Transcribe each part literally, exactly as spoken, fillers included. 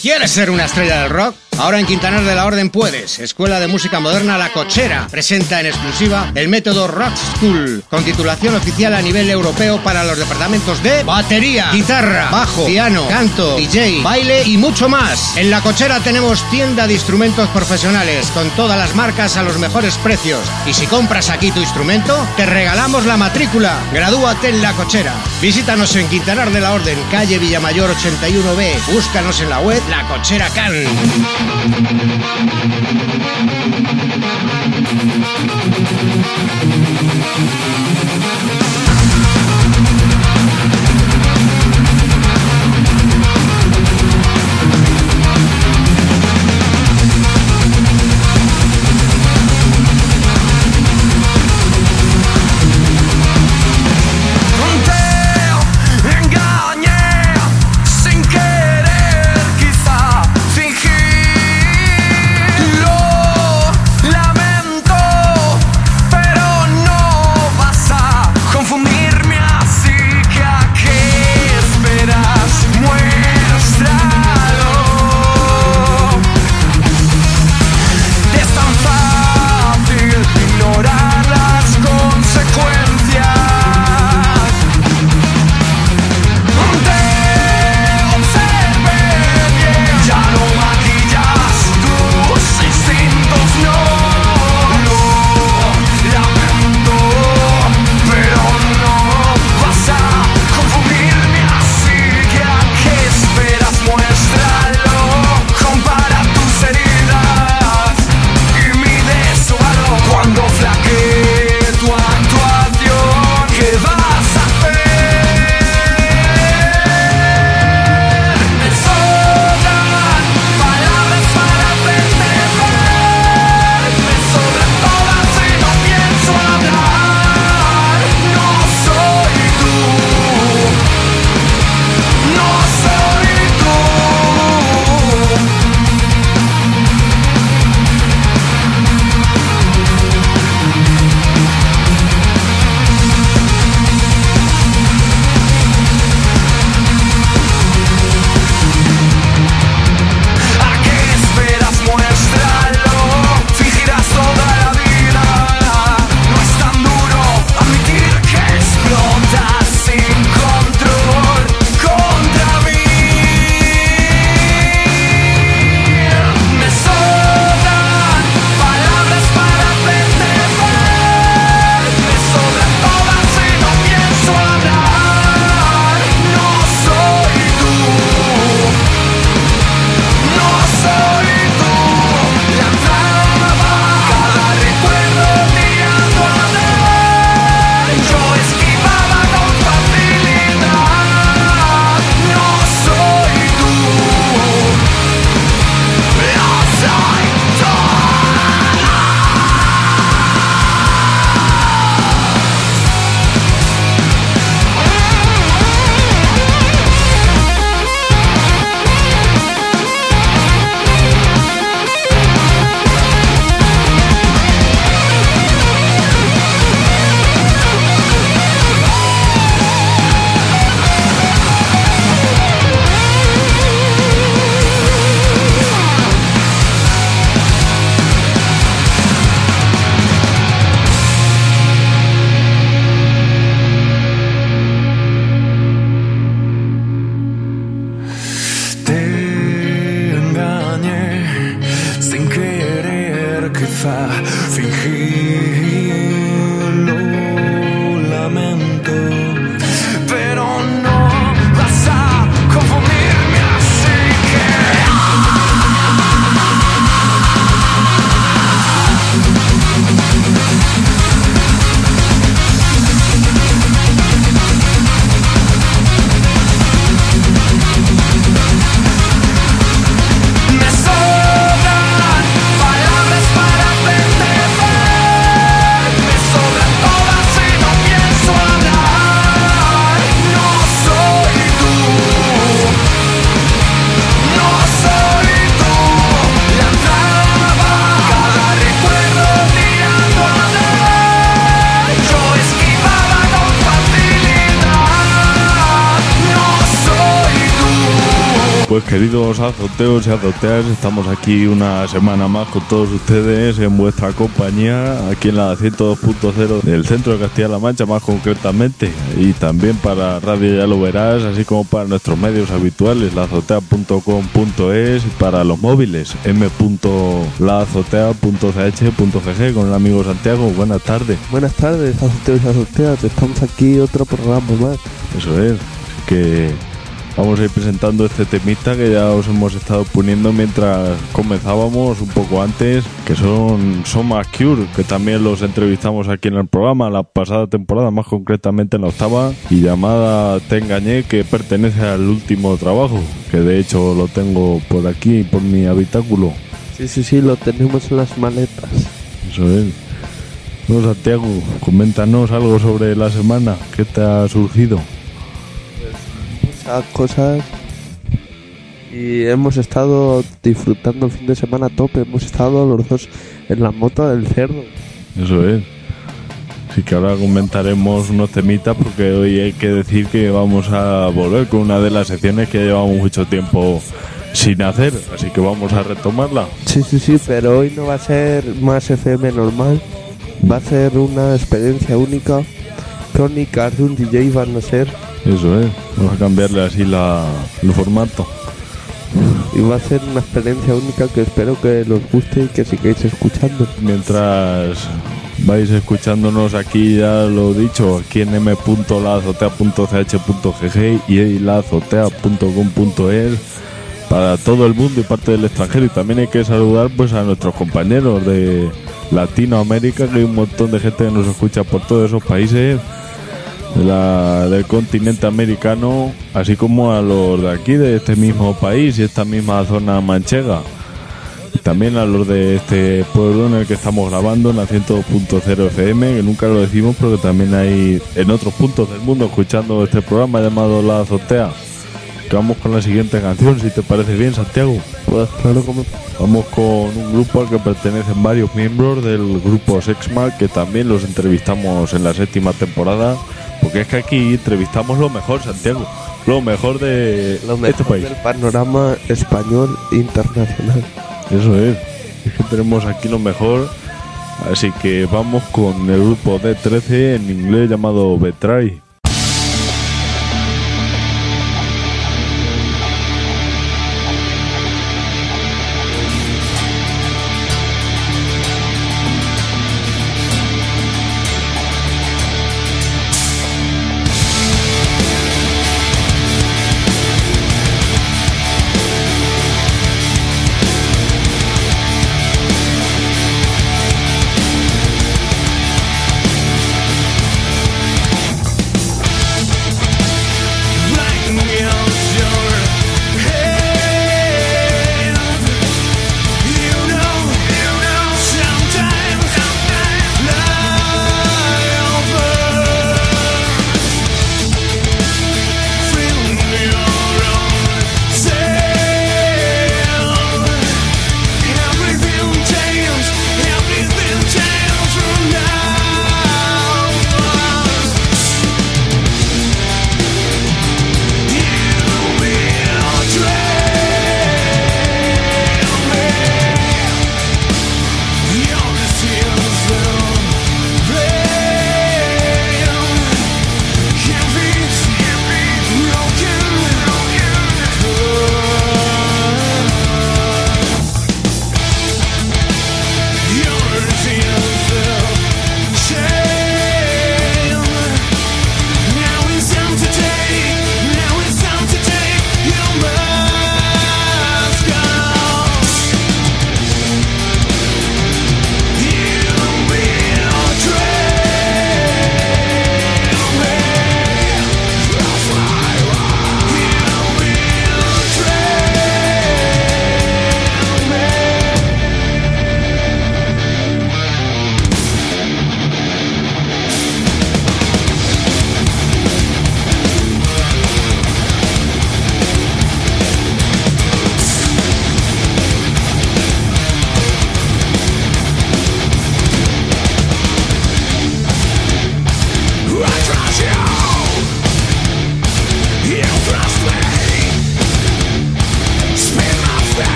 ¿Quieres ser una estrella del rock? Ahora en Quintanar de la Orden puedes. Escuela de Música Moderna La Cochera presenta en exclusiva el método Rock School, con titulación oficial a nivel europeo para los departamentos de batería, guitarra, bajo, piano, canto, D J, baile y mucho más. En La Cochera tenemos tienda de instrumentos profesionales con todas las marcas a los mejores precios. Y si compras aquí tu instrumento, te regalamos la matrícula. Gradúate en La Cochera. Visítanos en Quintanar de la Orden, calle Villamayor ochenta y uno B. Búscanos en la web La Cochera Can. Me sobran palabras para aprender. Pues queridos azoteos y azoteas, estamos aquí una semana más con todos ustedes en vuestra compañía, aquí en la ciento dos punto cero del centro de Castilla-La Mancha más concretamente, y también para Radio Ya Lo Verás, así como para nuestros medios habituales, la azotea punto com punto es, y para los móviles m punto la azotea punto c h punto g g con el amigo Santiago. Buenas tardes. Buenas tardes, azoteos y azoteas, estamos aquí otro programa más. Eso es, que vamos a ir presentando este temita que ya os hemos estado poniendo mientras comenzábamos un poco antes, que son Soma Cure, que también los entrevistamos aquí en el programa la pasada temporada, más concretamente en la octava, y llamada Te Engañé, que pertenece al último trabajo, que de hecho lo tengo por aquí, por mi habitáculo. Sí, sí, sí, lo tenemos en las maletas. Eso es. Bueno, Santiago, coméntanos algo sobre la semana, ¿qué te ha surgido? Muchas cosas, y hemos estado disfrutando el fin de semana a tope. Hemos estado los dos en la moto del cerdo. Eso es. Así que ahora comentaremos unos temitas, porque hoy hay que decir que vamos a volver con una de las secciones que llevamos mucho tiempo sin hacer, así que vamos a retomarla. Sí, sí, sí, pero hoy no va a ser más F M normal, va a ser una experiencia única. Crónicas de un D J van a ser. Eso es, vamos a cambiarle así la, el formato. Y va a ser una experiencia única que espero que os guste y que sigáis escuchando. Mientras vais escuchándonos aquí, ya lo he dicho, aquí en m punto la azotea punto c h punto g g y la azotea punto com punto es para todo el mundo y parte del extranjero. Y también hay que saludar pues a nuestros compañeros de Latinoamérica, que hay un montón de gente que nos escucha por todos esos países de la, del continente americano, así como a los de aquí, de este mismo país y esta misma zona manchega, y también a los de este pueblo en el que estamos grabando, en la ciento dos punto cero F M, que nunca lo decimos, pero que también hay en otros puntos del mundo escuchando este programa llamado La Azotea. Que vamos con la siguiente canción, si te parece bien, Santiago. Pues claro, como vamos con un grupo al que pertenecen varios miembros del grupo Sexma, que también los entrevistamos en la séptima temporada. Porque es que aquí entrevistamos lo mejor, Santiago, lo mejor de lo mejor este país, del panorama español internacional. Eso es, es que tenemos aquí lo mejor. Así que vamos con el grupo D trece, en inglés llamado Betray.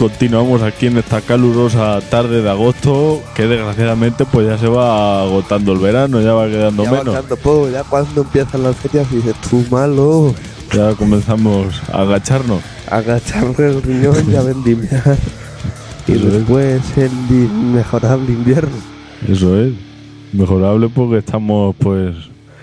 continuamos aquí en esta calurosa tarde de agosto, que desgraciadamente pues ya se va agotando el verano, ya va quedando Ya menos. va quedando poco, ya cuando empiezan las ferias dices tú malo, Ya comenzamos a agacharnos. agacharle el riñón y a vendimiar. Y Eso es. después el inmejorable invierno. Eso es. Mejorable porque estamos pues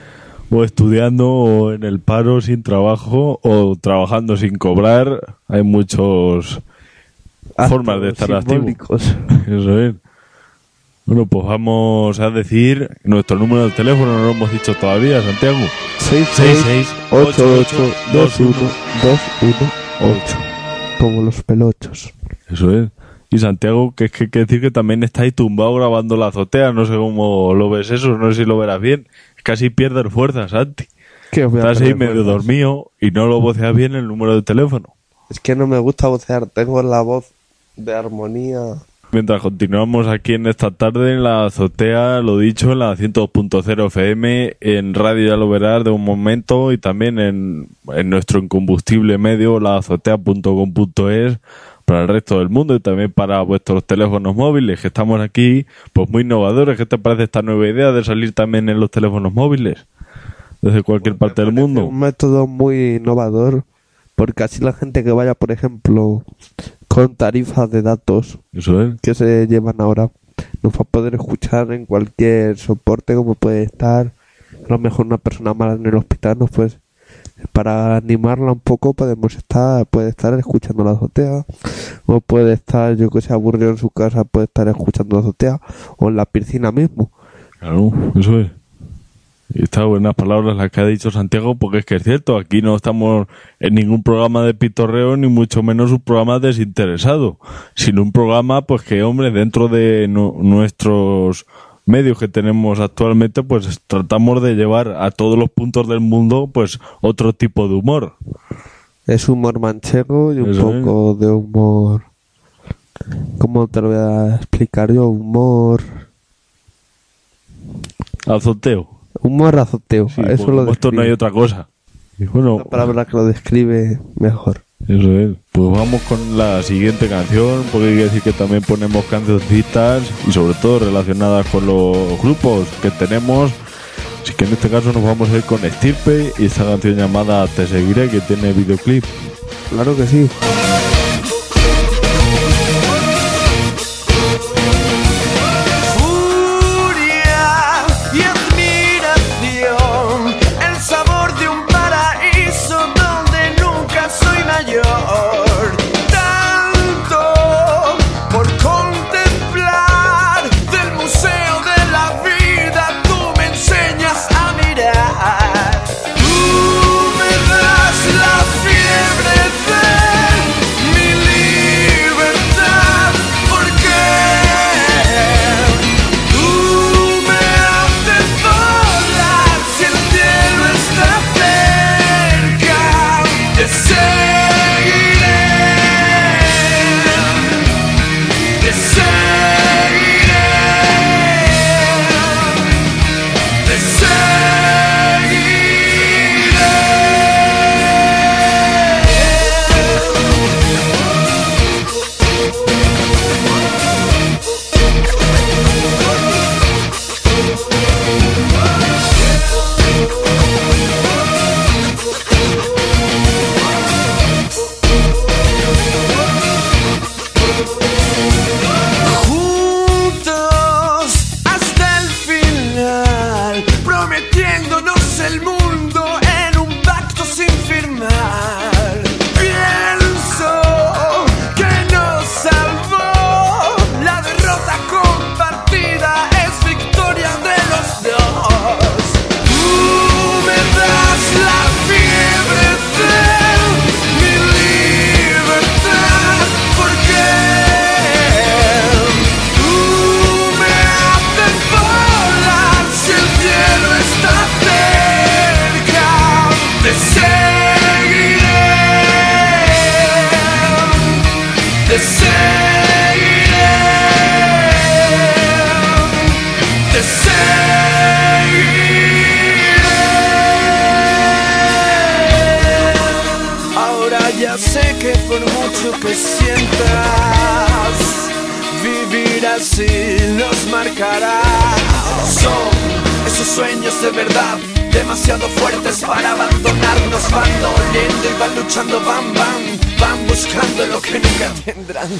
o estudiando o en el paro sin trabajo o trabajando sin cobrar. Hay muchos formas de estar activo. simbólicos. Eso es. Bueno, pues vamos a decir nuestro número de teléfono, no lo hemos dicho todavía, Santiago. seis seis ocho ocho dos uno dos uno ocho. Como los pelochos. Eso es. Y Santiago, que es que hay que decir que también está ahí tumbado grabando la azotea, no sé cómo lo ves eso, no sé si lo verás bien. Casi pierdes fuerzas, Santi. Que os voy a Estás ahí perder medio fuerzas. dormido y no lo voceas bien el número de teléfono. Es que no me gusta vocear, tengo la voz de armonía. Mientras continuamos aquí en esta tarde en la azotea, lo dicho, en la cien dos punto cero F M, en Radio Ya Lo Verás de un momento y también en, en nuestro incombustible medio, la azotea punto com punto es, para el resto del mundo y también para vuestros teléfonos móviles, que estamos aquí pues muy innovadores. ¿Qué te parece esta nueva idea de salir también en los teléfonos móviles? Desde cualquier parte del mundo. Un método muy innovador, porque así la gente que vaya, por ejemplo, con tarifas de datos Eso es. que se llevan ahora, nos va a poder escuchar en cualquier soporte, como puede estar a lo mejor una persona mala en el hospital, nos pues para animarla un poco podemos estar, puede estar escuchando la azotea, o puede estar, yo que sé, aburrido en su casa, puede estar escuchando la azotea, o en la piscina mismo. Claro, eso es. Y estas buenas palabras las que ha dicho Santiago, porque es que es cierto, aquí no estamos en ningún programa de pitorreo, ni mucho menos un programa desinteresado, sino un programa pues que, hombre, dentro de nu- nuestros medios que tenemos actualmente, pues tratamos de llevar a todos los puntos del mundo pues otro tipo de humor. Es humor manchego y un Eso es. poco de humor, ¿cómo te lo voy a explicar yo? Humor... Azoteo. Humor azoteo, Sí, eso porque lo como esto no hay describe. otra cosa. Y bueno, La palabra que lo describe mejor. eso es. Pues vamos con la siguiente canción, porque hay que decir que también ponemos cancioncitas y sobre todo relacionadas con los grupos que tenemos. Así que en este caso nos vamos a ir con Estirpe y esta canción llamada Te Seguiré, que tiene videoclip. Claro que sí. Furia y admiración, el sabor de un paraíso donde nunca soy mayor. Tanto por contemplar del museo de la vida, tú me enseñas a mirar. Tú me das la fiebre de mi libertad, porque tú me haces volar si el cielo está cerca. Te seguiré, te seguiré, te juntos hasta el final, prometiéndonos el mundo en un pacto sin firmar. Pienso que nos salvó la derrota compartida, es victoria de los dos. Tú me das la fiebre de mi libertad, porque tú me haces volar si el cielo está cerca. Te seguiré, te seguiré, te seguiré. Ahora ya sé que por mucho que sientas, vivir así nos marcará. Son esos sueños de verdad, demasiado fuertes para abandonarnos. Van doliendo y van luchando, van, van, van buscando lo que nunca tendrán.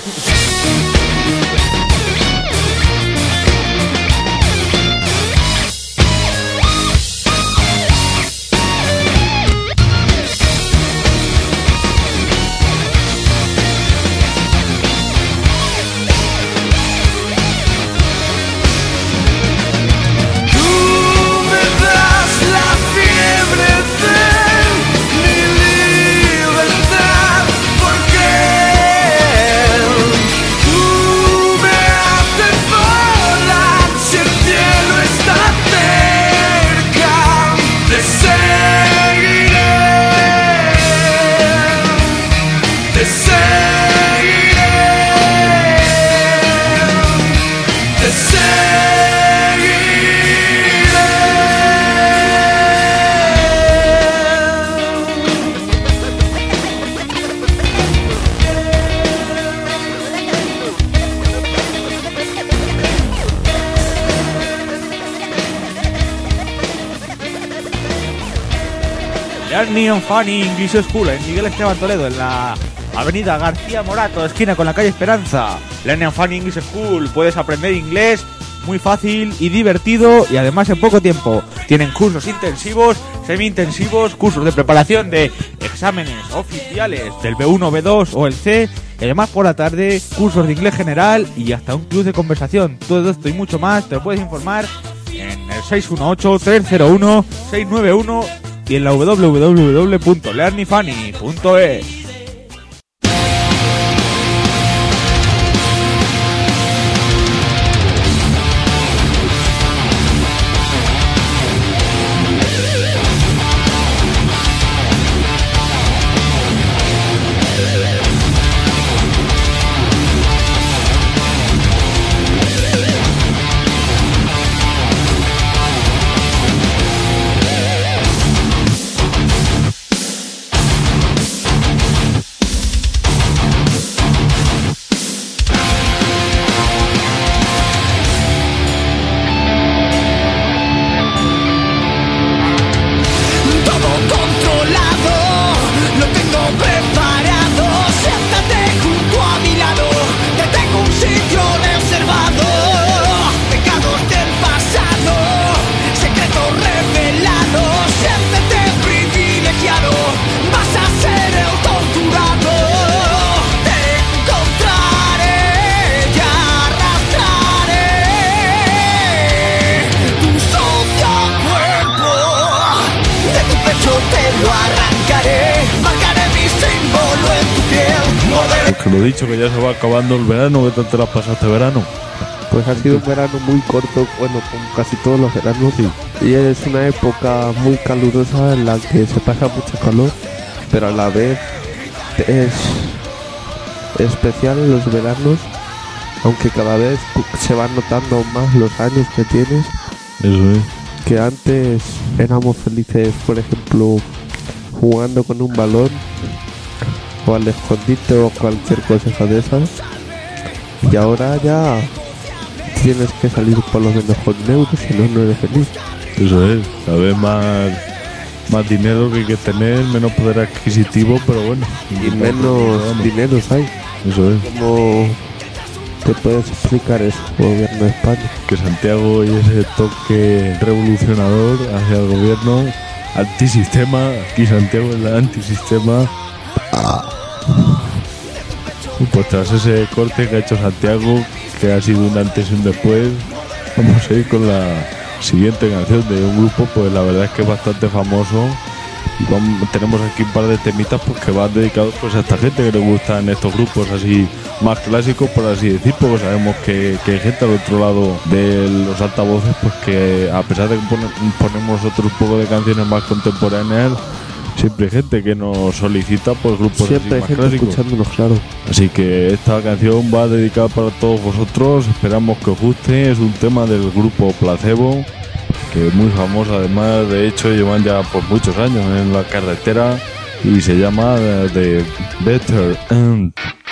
Learning Funny English School en Miguel Esteban Toledo, en la avenida García Morato, esquina con la calle Esperanza. Learning Funny English School, puedes aprender inglés muy fácil y divertido, y además en poco tiempo. Tienen cursos intensivos, semi-intensivos, cursos de preparación de exámenes oficiales del B uno, B dos o el C, y además por la tarde cursos de inglés general y hasta un club de conversación. Todo esto y mucho más te lo puedes informar en el seis uno ocho, tres cero uno, seis nueve uno y en la w w w punto learning funny punto es. Lo dicho, que ya se va acabando el verano. ¿Qué tal te la pasaste verano? Pues ha sido un verano muy corto, bueno, como casi todos los veranos, Sí. y es una época muy calurosa en la que se pasa mucho calor, pero a la vez es especial en los veranos, aunque cada vez se van notando más los años que tienes, Eso es. que antes éramos felices, por ejemplo, jugando con un balón o al escondite o cualquier cosa de esas, y ahora ya tienes que salir por lo menos con euros, si no, no eres feliz. Eso es. Cada vez más, más dinero que hay que tener, menos poder adquisitivo, pero bueno. Y menos dinero hay. Eso es. ¿Cómo te puedes explicar eso, gobierno de España? Que Santiago y ese toque revolucionador hacia el gobierno antisistema. Aquí Santiago es la antisistema. Pues tras ese corte que ha hecho Santiago, que ha sido un antes y un después, vamos a ir con la siguiente canción de un grupo, pues la verdad es que es bastante famoso, y vamos, tenemos aquí un par de temitas pues que van dedicados pues a esta gente que le gustan estos grupos así más clásicos, por así decir, porque sabemos que, que hay gente al otro lado de los altavoces pues que, a pesar de que pone, ponemos nosotros un poco de canciones más contemporáneas, siempre hay gente que nos solicita pues grupos Siempre hay así más gente clásicos. escuchándonos, claro. Así que esta canción va dedicada para todos vosotros, esperamos que os guste. Es un tema del grupo Placebo, que es muy famoso, además, de hecho llevan ya por muchos años en la carretera, y se llama The Better End.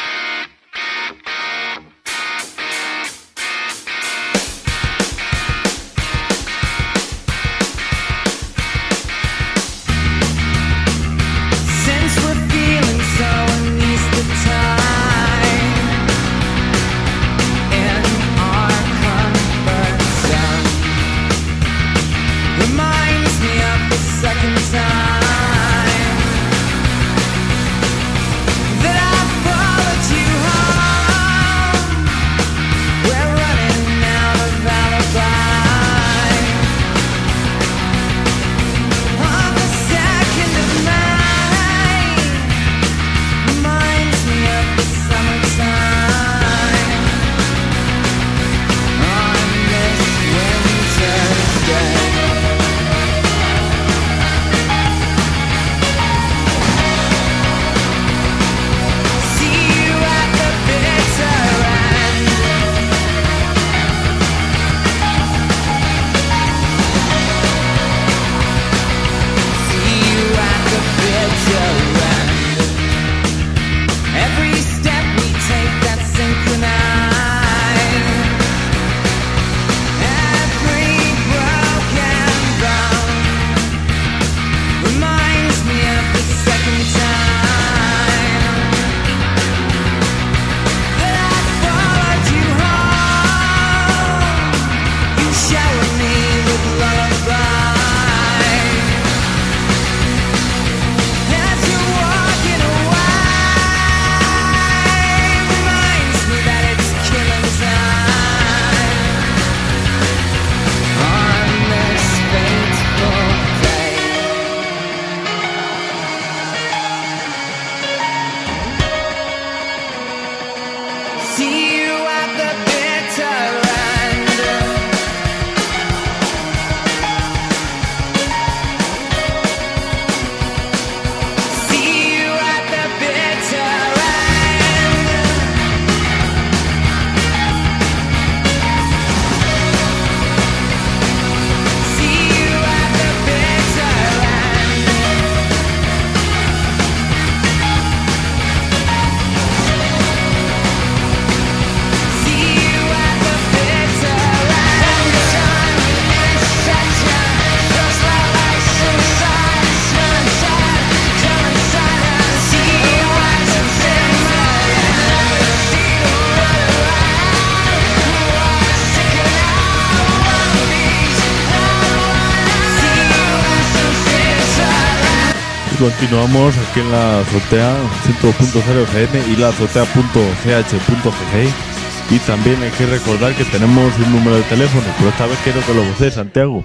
Continuamos aquí en la azotea cien punto cero F M y la azotea punto c h punto g g, y también hay que recordar que tenemos un número de teléfono, pero esta vez quiero que lo voces, Santiago.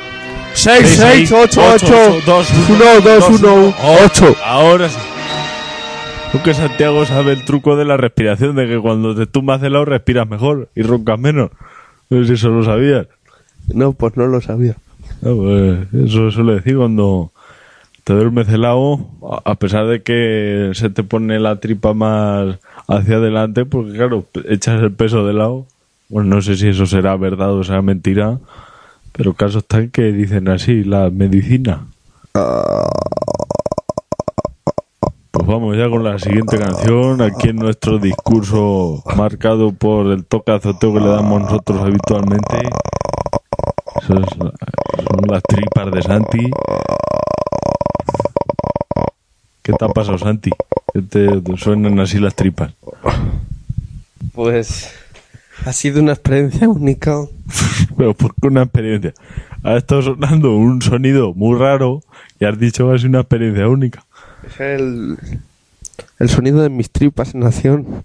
seis seis ocho ocho dos uno dos uno ocho. Ahora sí. Porque Santiago sabe el truco de la respiración, de que cuando te tumbas de lado respiras mejor y roncas menos. No sé si eso lo sabías. No, pues no lo sabía. No, pues eso suele decir cuando te duermes de lado, a pesar de que se te pone la tripa más hacia adelante, porque claro, echas el peso de lado. Bueno, no sé si eso será verdad o será mentira, pero casos están que dicen así, la medicina. Pues vamos ya con la siguiente canción, aquí en nuestro discurso marcado por el toque azoteo que le damos nosotros habitualmente. Eso es la, son las tripas de Santi. ¿Qué te ha pasado, Santi? ¿Qué te, te suenan así las tripas? Pues ha sido una experiencia única. Pero ¿por qué una experiencia? Ha estado sonando un sonido muy raro y has dicho que ha sido una experiencia única. Es el, el sonido de mis tripas en acción.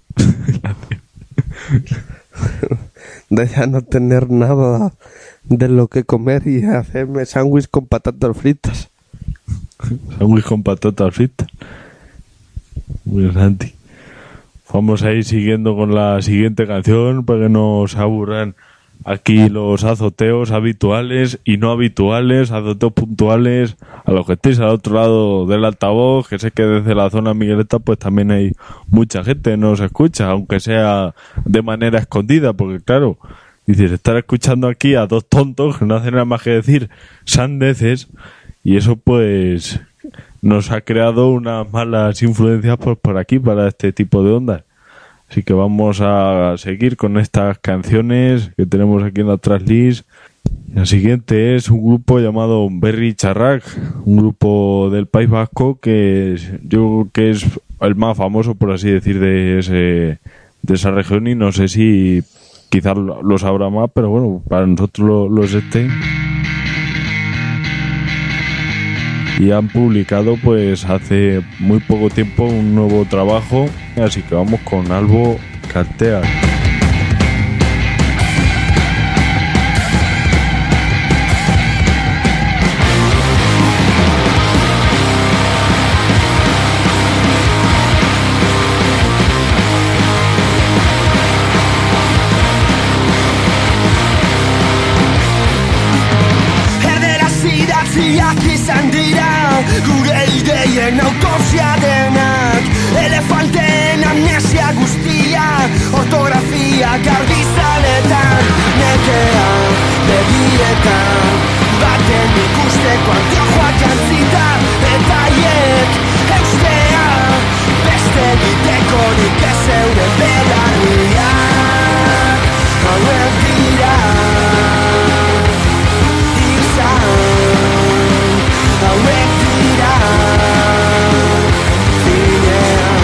De ya no tener nada de lo que comer y hacerme sándwich con patatas fritas. Sándwich con patatas fritas. Muy bien, Santi. Vamos a ir siguiendo con la siguiente canción para que no se aburran aquí los azoteos habituales y no habituales, azoteos puntuales, a los que estéis al otro lado del altavoz, que sé que desde la zona Migueleta pues también hay mucha gente que nos escucha, aunque sea de manera escondida, porque claro, dices, estar escuchando aquí a dos tontos que no hacen nada más que decir sandeces, y eso pues nos ha creado unas malas influencias por, por aquí para este tipo de ondas. Así que vamos a seguir con estas canciones que tenemos aquí en la tracklist. El siguiente es un grupo llamado Berri Charrak, un grupo del País Vasco que es, yo creo que es el más famoso, por así decir, de ese de esa región, y no sé si quizás lo sabrá más, pero bueno, para nosotros lo, lo es este. Y han publicado pues hace muy poco tiempo un nuevo trabajo, así que vamos con Albo Cartea. Idatziak izan dira gure ideien autopsia denak, elefanteen amnesia guztia, ortografia garbizaletan, nekea begietan, baten ikusteko anteojoak jantzita, eta hiek eustea, beste egitekorik ez euren belarriak, hauek dira. Hauek dira zinean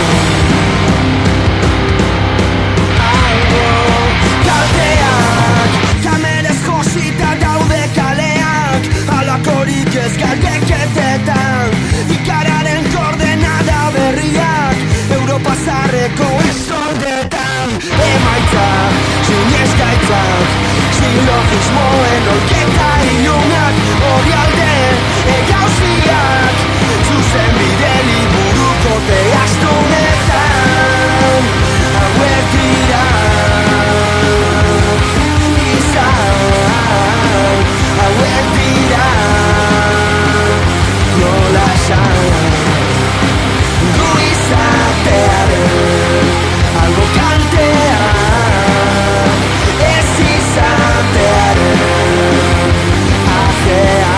Albo kalteak kamerez josita daude kaleak, halakorik ez galdeketetan, ikararen koordenada berriak Europa zarreko esoldetan, emaitza sinezgaitzak, silogismoen olketa ilunak, hori alde egauziak, zuzen bide liburuko teastunetan, hauek dira izan, hauek dira nola esan, gu izatearen albo kaltea, ez izatearen ajea.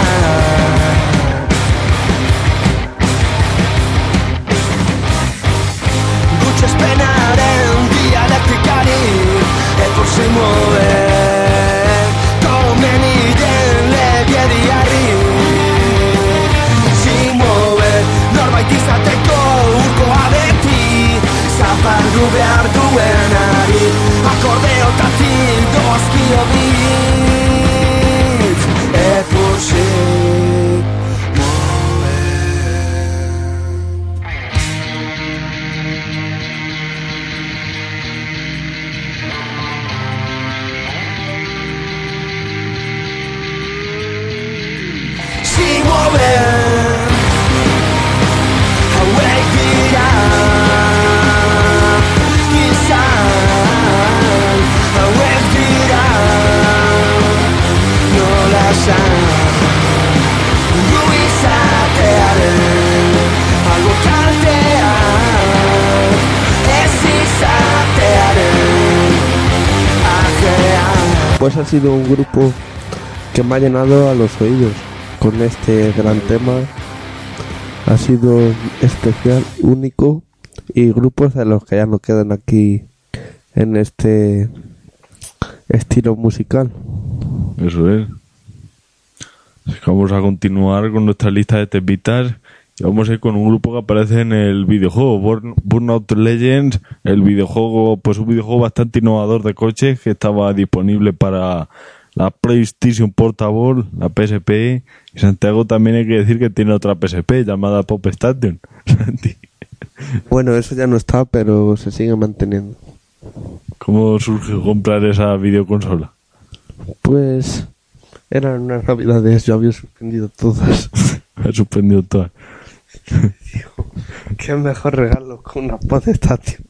Gutxespenaren dialektikari etor se mueve, komeni den legiediari si mueve, norbait izateko urkoa beti zapaldu behar duenari, akordeotatik dozkio bitz etor se Pues ha sido un grupo que me ha llenado a los oídos con este gran tema. Ha sido especial, único, y grupos de los que ya no quedan aquí en este estilo musical. Eso es. Así que vamos a continuar con nuestra lista de temitas y vamos a ir con un grupo que aparece en el videojuego Burn, Burnout Legends, el videojuego, pues un videojuego bastante innovador de coches que estaba disponible para la PlayStation Portable, la P S P, y Santiago también hay que decir que tiene otra P S P llamada Pop Station. Bueno, eso ya no está, pero se sigue manteniendo. ¿Cómo surgió comprar esa videoconsola? Pues eran unas navidades, yo había suspendido todas. He suspendido todas. Qué mejor regalo con una Pop Station.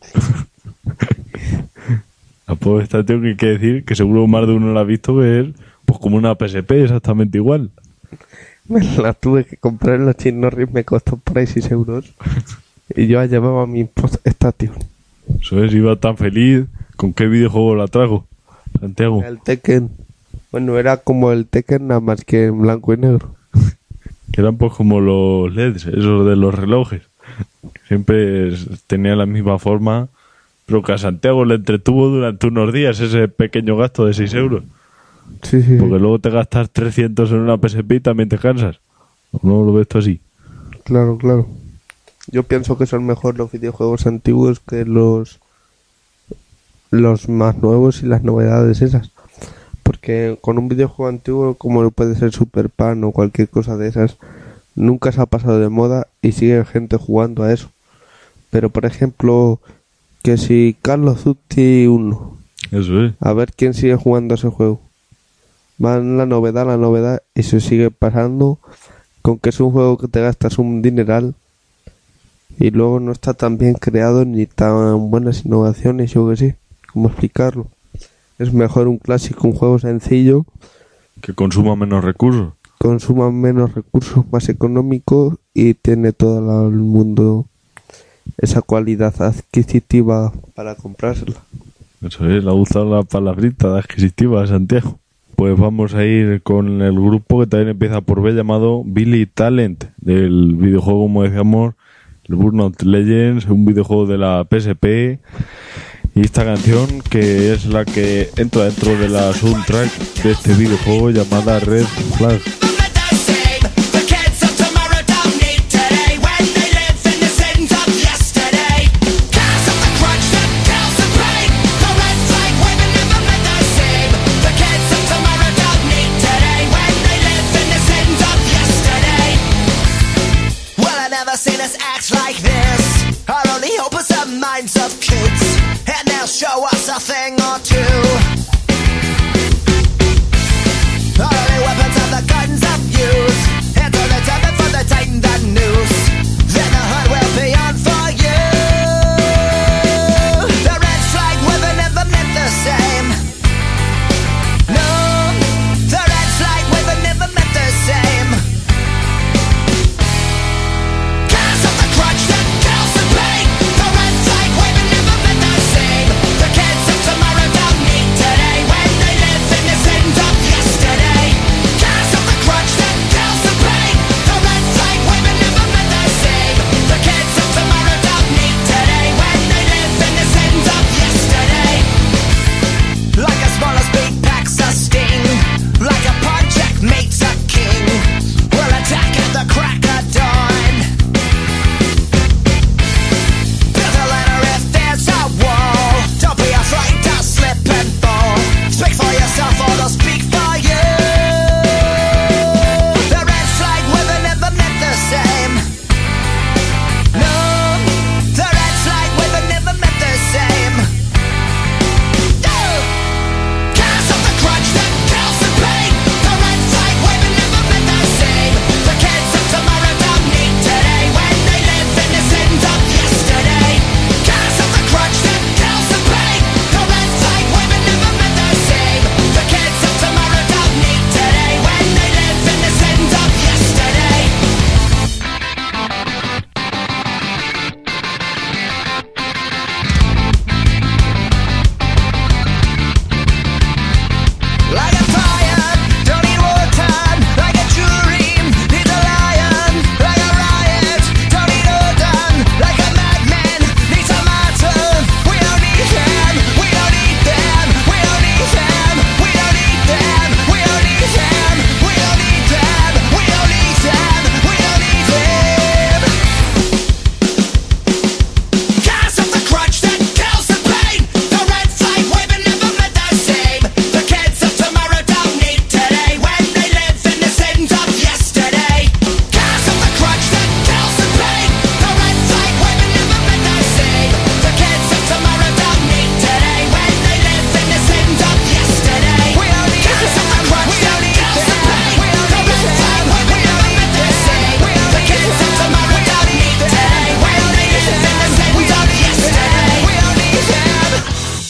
La Pop Station, que hay que decir que seguro más de uno la ha visto, que es pues como una P S P, exactamente igual. Me la tuve que comprar en los Chinorris, me costó por ahí seis euros. Y yo llevaba mi Pop Station. Eso es, iba tan feliz. ¿Con qué videojuego la trago, Santiago? El Tekken. Bueno, era como el Tekken, nada más que en blanco y negro. Que eran pues como los L E Ds, esos de los relojes. Siempre tenían la misma forma, pero que a Santiago le entretuvo durante unos días ese pequeño gasto de seis euros. Sí, sí. Porque luego te gastas trescientos en una P S P y también te cansas. ¿No lo ves tú así? Claro, claro. Yo pienso que son mejor los videojuegos antiguos que los los más nuevos y las novedades esas. Porque con un videojuego antiguo, como puede ser Super Pan o cualquier cosa de esas, nunca se ha pasado de moda y sigue gente jugando a eso. Pero por ejemplo, que si Call of Duty uno, Eso es. a ver quién sigue jugando a ese juego. Van la novedad, la novedad y se sigue pasando con que es un juego que te gastas un dineral y luego no está tan bien creado ni tan buenas innovaciones, yo que sé, ¿cómo explicarlo? Es mejor un clásico, un juego sencillo, Que consuma menos recursos. consuma menos recursos, más económico y tiene todo la- el mundo esa cualidad adquisitiva para comprársela. Eso es, le ha gustado la palabrita de adquisitiva a Santiago. Pues vamos a ir con el grupo que también empieza por B, llamado Billy Talent, del videojuego, como decíamos, el Burnout Legends, un videojuego de la P S P. Y esta canción, que es la que entra dentro de la soundtrack de este videojuego, llamada Red Flag. Show us a thing or two. All the weapons and the guns of use. Until the time for the time that news. Then the hunt will be on for you. The red flag weather never meant the same. No, the red flag weather never meant the same. Cause of the crutch that kills the pain. The red flag weather never meant the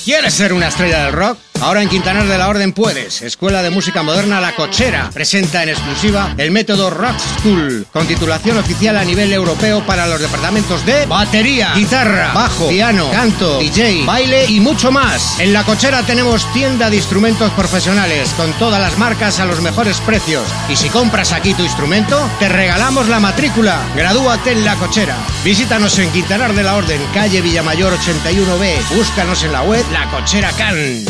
¿Quieres ser una estrella del rock? Ahora en Quintanar de la Orden puedes. Escuela de Música Moderna La Cochera presenta en exclusiva el método Rock School, con titulación oficial a nivel europeo para los departamentos de batería, guitarra, bajo, piano, canto, D J, baile y mucho más. En La Cochera tenemos tienda de instrumentos profesionales con todas las marcas a los mejores precios. Y si compras aquí tu instrumento, te regalamos la matrícula. Gradúate en La Cochera. Visítanos en Quintanar de la Orden, calle Villamayor ochenta y uno B. Búscanos en la web La Cochera Can.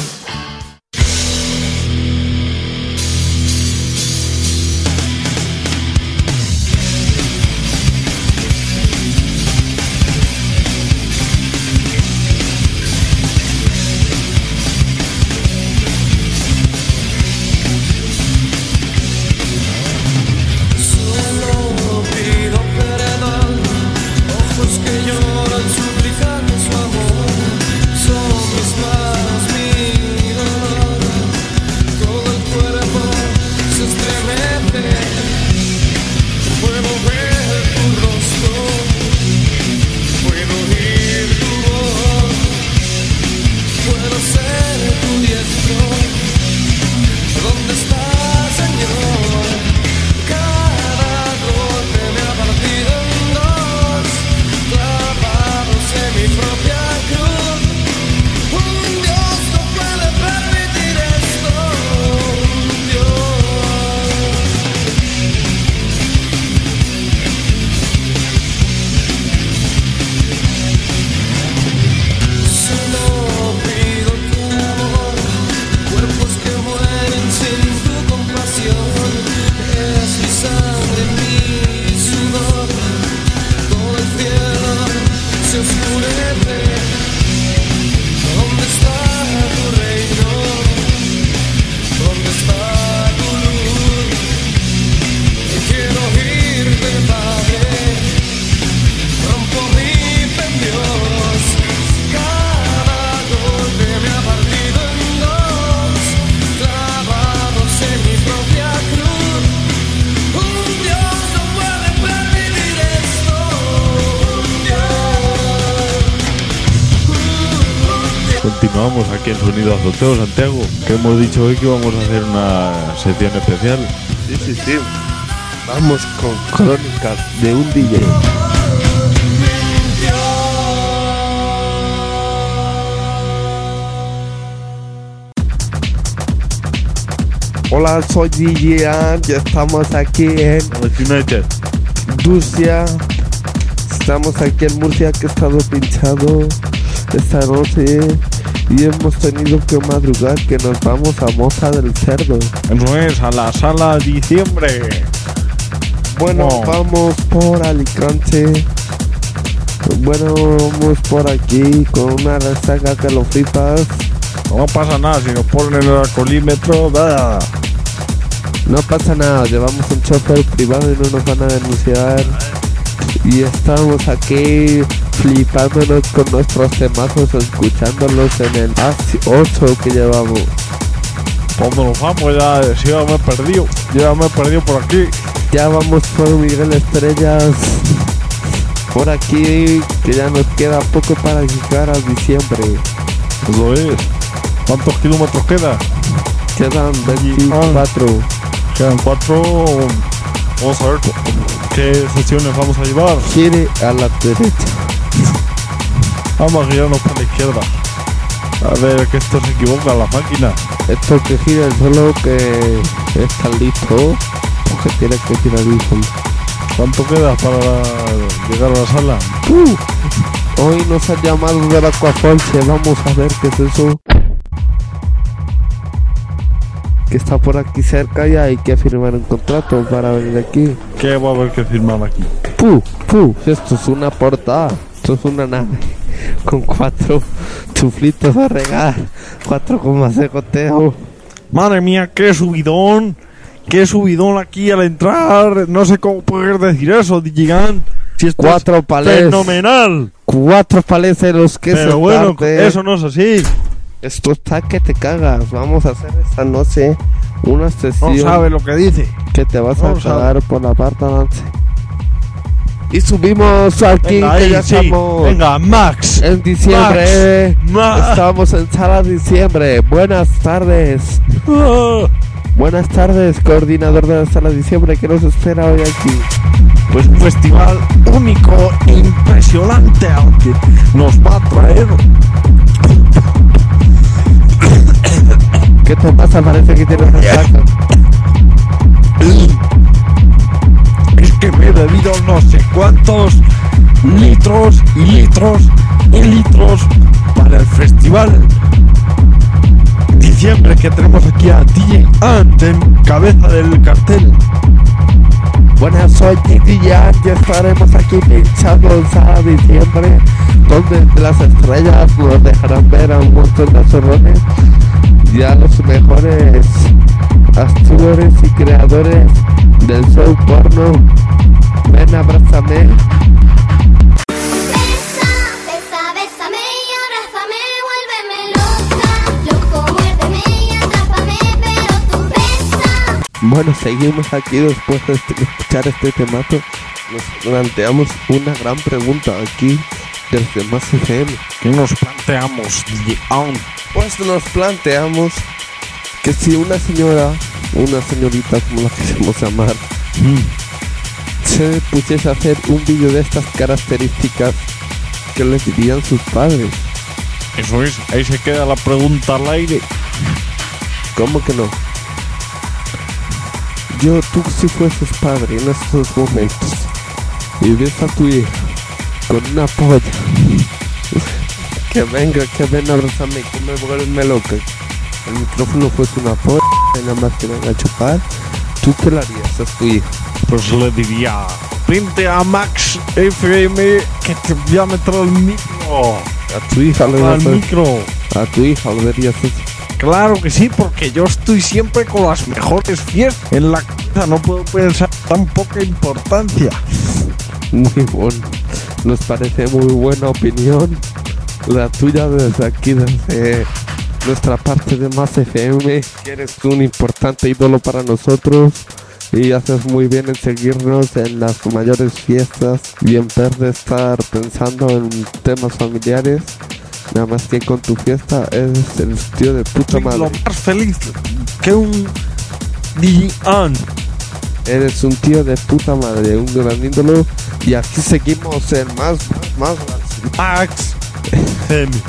Continuamos aquí en Sonido Azoteo, Santiago, que hemos dicho hoy que vamos a hacer una sección especial. Sí, sí, sí. Vamos con crónicas de un D J. Hola, soy D J y estamos aquí en United. Rusia. Estamos aquí en Murcia, que he estado pinchado esta noche y hemos tenido que madrugar, que nos vamos a Moza del Cerdo. Eso es, a la sala diciembre. Bueno, Wow. vamos por Alicante. Bueno, vamos por aquí con una resaca que lo flipas. No pasa nada, si nos ponen el alcoholímetro, nada. No pasa nada, llevamos un chofer privado y no nos van a denunciar. Y estamos aquí flipándonos con nuestros temazos, escuchándolos en el A ocho que llevamos. Cuando nos vamos ya, si ya me he perdido, ya me he perdido por aquí. Ya vamos por Miguel Estrellas. Por aquí, que ya nos queda poco para llegar a diciembre. Eso es. ¿Cuántos kilómetros queda? Quedan veinticuatro. Quedan cuatro. Vamos a ver qué sesiones vamos a llevar. Gire a la derecha. Vamos a girarnos por la izquierda. A ver, que esto se equivoca la máquina. Esto que gira el solo, que está listo. Porque tiene que girar el solo. ¿Cuánto queda para llegar a la sala? Uh, hoy nos han llamado del Aquaforce. Vamos a ver qué es eso. Que está por aquí cerca y hay que firmar un contrato para venir aquí. ¿Qué va a haber que firmar aquí? Puh, puh, esto es una portada. Esto es una nave con cuatro chuflitos a regar, cuatro comas de goteo. Madre mía, qué subidón. Qué subidón aquí al entrar. No sé cómo poder decir eso, Digigan. Si esto Cuatro es palés. fenomenal. Cuatro palés en los que Pero bueno, sentarte. eso no es así. Esto está que te cagas. Vamos a hacer esta noche una sesión No sabe lo que dice. que te vas no a cagar por la parte delante. Y subimos aquí, Venga, que ahí, ya sí. estamos Venga, Max. en diciembre. Max. Ma- Estamos en sala diciembre. Buenas tardes. Ah. Buenas tardes, coordinador de la sala diciembre. ¿Qué nos espera hoy aquí? Pues un festival único e impresionante, aunque nos va a traer. ¿Qué te pasa? Parece que tienes ataque. Es que me he bebido no sé cuántos litros y litros y litros para el festival diciembre que tenemos aquí a D J Ant en cabeza del cartel. Buenas, soy Titi ya, ya estaremos aquí pinchando en sala diciembre, donde las estrellas nos dejarán ver a un montón de zorrones y a los mejores actores y creadores del show porno. Ven, abrázame. Besa, besa, bésame y abrázame, vuélveme loca, loco, muérdeme y atrápame, pero tú besa. Bueno, seguimos aquí después de este- escuchar este temazo. Nos planteamos una gran pregunta aquí desde Más F M. ¿Qué nos planteamos, D J Ant? Pues nos planteamos que si una señora, una señorita como la queremos llamar, se pusiese a hacer un vídeo de estas características, ¿qué les dirían sus padres? Eso es, ahí se queda la pregunta al aire. ¿Cómo que no? Yo, tú si fueses padre en estos momentos y ves a tu hija con una polla, que venga, que ven a abrazarme, que me vuelve loca, el micrófono fuese una polla, y nada más que venga a chupar, ¿tú qué le harías a tu hija? Pues le diría, vente a Max F M que te voy a meter al micro. A tu hija le Al vas a... micro. A tu hija le dirías eso. Claro que sí, porque yo estoy siempre con las mejores fiestas en la cabeza, no puedo pensar tan poca importancia. Muy bueno. Nos parece muy buena opinión la tuya desde aquí, desde nuestra parte de Más F M. Que eres un importante ídolo para nosotros y haces muy bien en seguirnos en las mayores fiestas y en vez de estar pensando en temas familiares, nada más que con tu fiesta eres el tío de puta Soy madre. lo más feliz que un D J Ant. Eres un tío de puta madre, un gran ídolo. Y aquí seguimos en más, más, más. Max F M.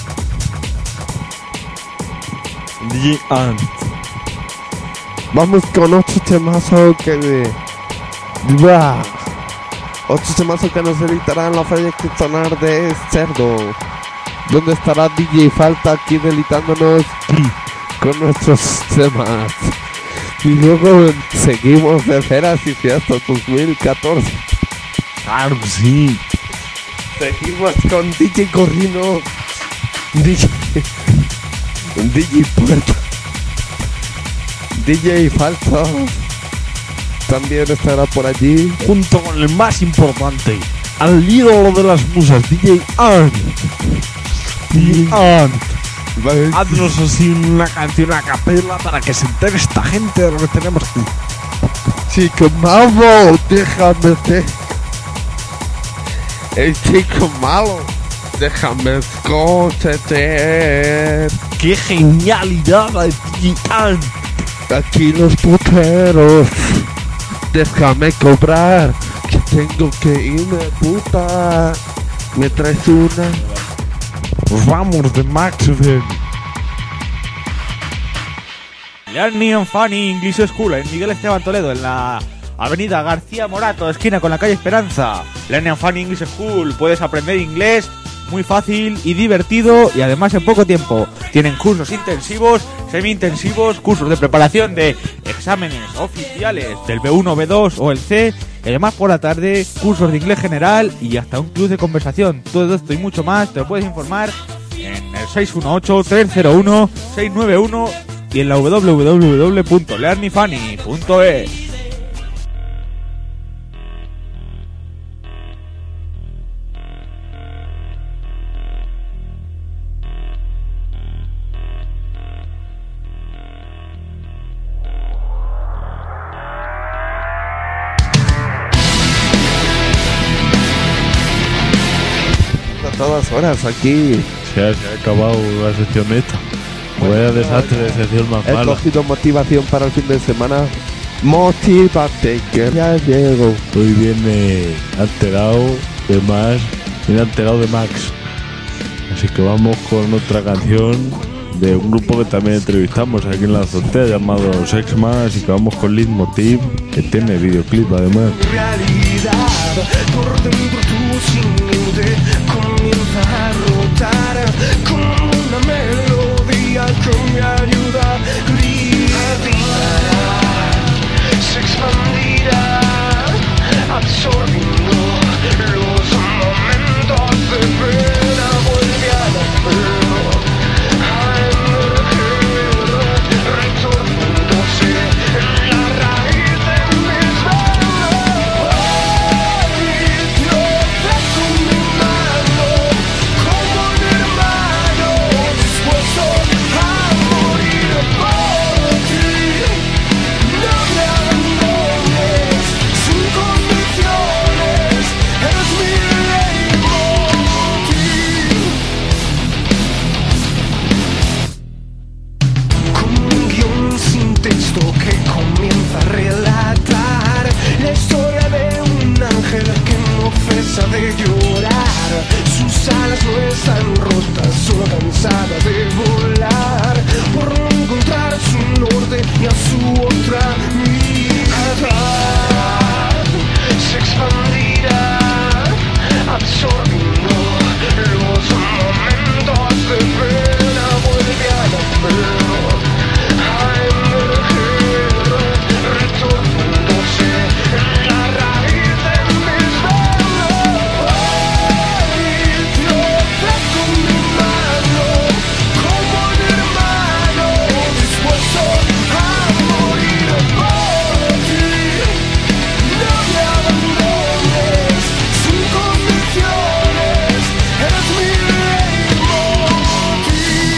D J Ant. Vamos con otro temazo que de... ¡Bah! Otro temazo que nos editará en la feria Cristonar de Cerdo, donde estará D J Falta aquí delitándonos con nuestros temas. Y luego seguimos de Feras y Fiestas dos mil catorce. Claro que sí. Seguimos con D J Corrino, D J, D J Puerta, D J Falta también estará por allí. Junto con el más importante, al ídolo de las musas, D J Ant. D J Ant. Haznos así una canción a capela para que se entere esta gente de lo que tenemos aquí. Chico malo, déjame ser. El chico malo, déjame escoger. ¡Qué genialidad la de D J Ant! Aquí los puteros, déjame cobrar, que tengo que irme, puta. Me traes una. Pues vamos de Max F M. Learning and Funny English School en Miguel Esteban Toledo, en la avenida García Morato, esquina con la calle Esperanza. Learning and Funny English School, puedes aprender inglés muy fácil y divertido y además en poco tiempo. Tienen cursos intensivos, semi-intensivos, cursos de preparación de exámenes oficiales del B uno, B dos o el C, y además por la tarde cursos de inglés general y hasta un club de conversación. Todo esto y mucho más te lo puedes informar en el seis uno ocho, tres cero uno, seis nueve uno y en la w w w punto learning funny punto es. nuevas horas aquí. Se ha, se ha acabado la sección esta. Vaya desastre de sección más He mala. cogido motivación para el fin de semana. Motívate, que ya llego. Hoy viene alterado de más, viene alterado de Max. Así que vamos con otra canción de un grupo que también entrevistamos aquí en la azotea llamado Sexma, así que vamos con Leitmotiv, que tiene videoclip además. Realidad, por dentro tu siente comienza a rotar como una melodía que me ayuda a gritar. Se expandirá absorbiendo los momentos de pena, vuelve a nacer, a emerger, retornándose en la raíz de mis venas. Yo dejo mi mano como un hermano dispuesto a morir por ti. No me abandones sin condiciones, eres mi leitmotiv. Como un guión sin texto que comienza a relatar la historia de un ángel que no cesa de llorar. Sus alas no están rotas, solo cansadas de volar por no encontrar su norte y a su otra mitad. Se expandirá absorbiendo los momentos de pena, vuelve a nacer, a emerger, retornándose en la raíz de mis venas. Yo dejo mi mano como un hermano dispuesto a morir por ti. No me abandones sin condiciones, eres mi leitmotiv.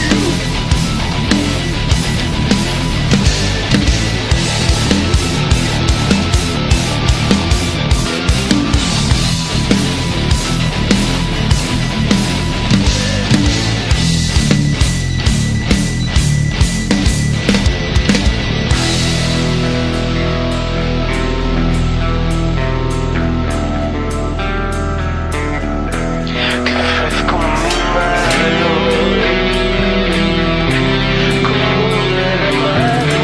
Que ofrezco mi mano como un hermano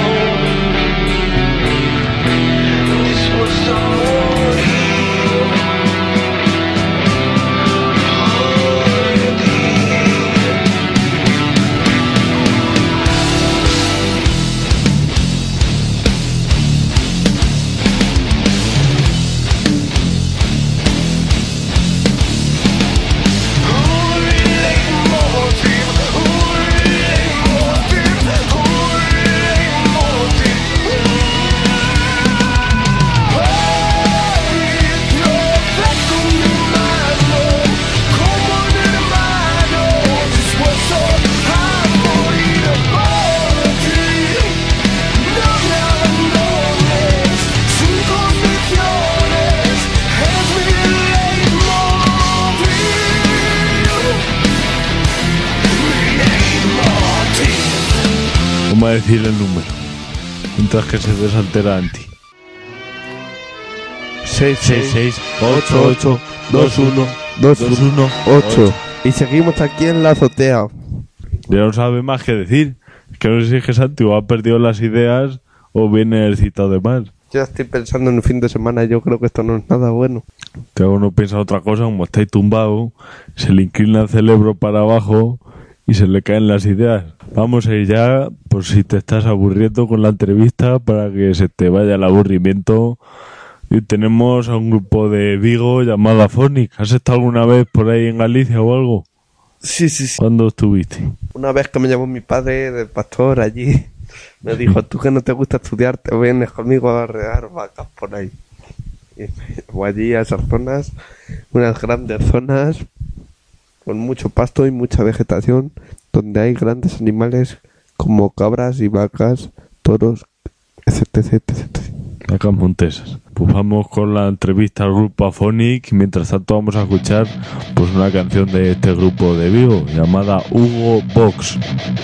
dispuesto a morir por ti. Un leitmotiv, un leitmotiv, un leitmotiv. Yo dejo mi mano como un hermano dispuesto a morir por ti. No me abandones sin condiciones, eres mi leitmotiv. Mi leitmotiv. Vamos a decir el número, mientras que se desaltera Anti. seis seis seis ocho ocho dos uno dos dos uno uno ocho. Y seguimos aquí en la azotea. Ya no sabe más que decir. Es que no sé si es que Santi o ha perdido las ideas o viene el citado de más. Yo estoy pensando en un fin de semana y yo creo que esto no es nada bueno. Que uno piensa otra cosa, como estáis tumbado, se le inclina el cerebro para abajo y se le caen las ideas. Vamos a ir ya, por si te estás aburriendo con la entrevista, para que se te vaya el aburrimiento. Y tenemos a un grupo de Vigo llamado Afonic. ¿Has estado alguna vez por ahí en Galicia o algo? Sí, sí, sí. ¿Cuándo estuviste? Una vez que me llevó mi padre del pastor allí, me dijo, tú que no te gusta estudiar, te vienes conmigo a arrear vacas por ahí. Y me llevó allí a esas zonas, unas grandes zonas, con mucho pasto y mucha vegetación, donde hay grandes animales como cabras y vacas, toros, etcétera, etcétera, etcétera. Vacas montesas. Pues vamos con la entrevista al grupo Aphonic. Mientras tanto vamos a escuchar pues una canción de este grupo de Vigo llamada Hugo Box.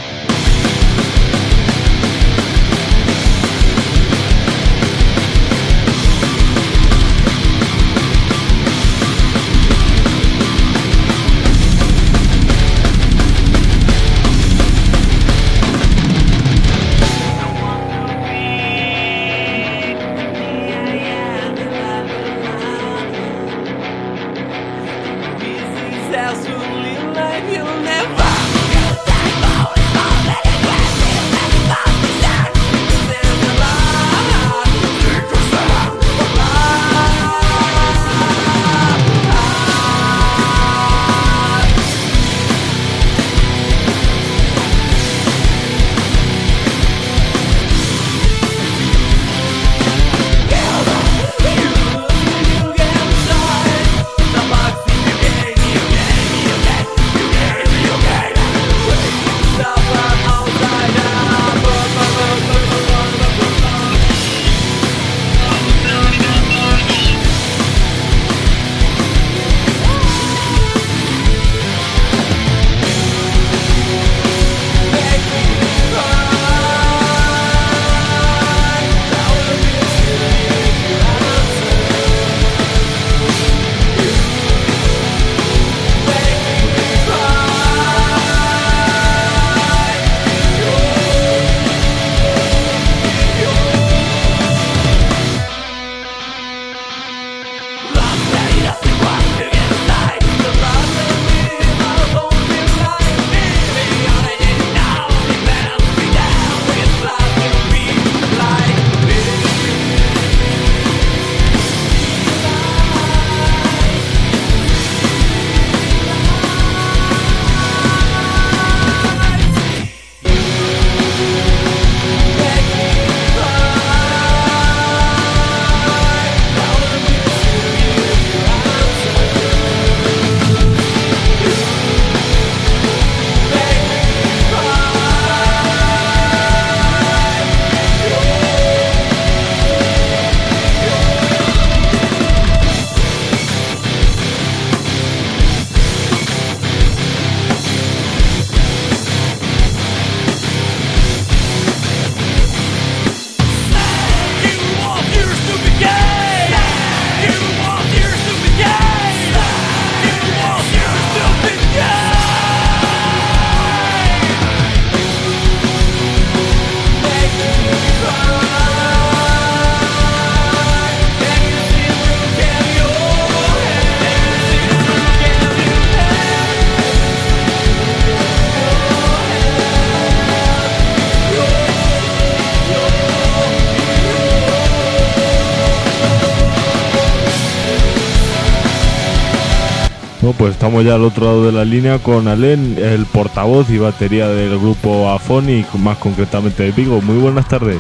No, pues estamos ya al otro lado de la línea con Alain, el portavoz y batería del grupo Aphonic, más concretamente de Vigo. Muy buenas tardes.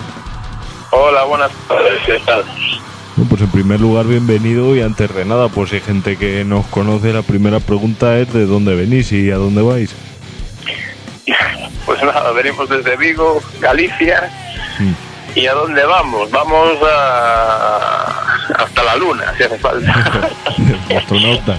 Hola, buenas tardes, ¿qué tal? Bueno, pues en primer lugar, bienvenido, y antes de nada, pues si hay gente que nos conoce, la primera pregunta es ¿de dónde venís y a dónde vais? Pues nada, venimos desde Vigo, Galicia. Mm. ¿Y a dónde vamos? Vamos a... hasta la luna, si hace falta. Astronauta.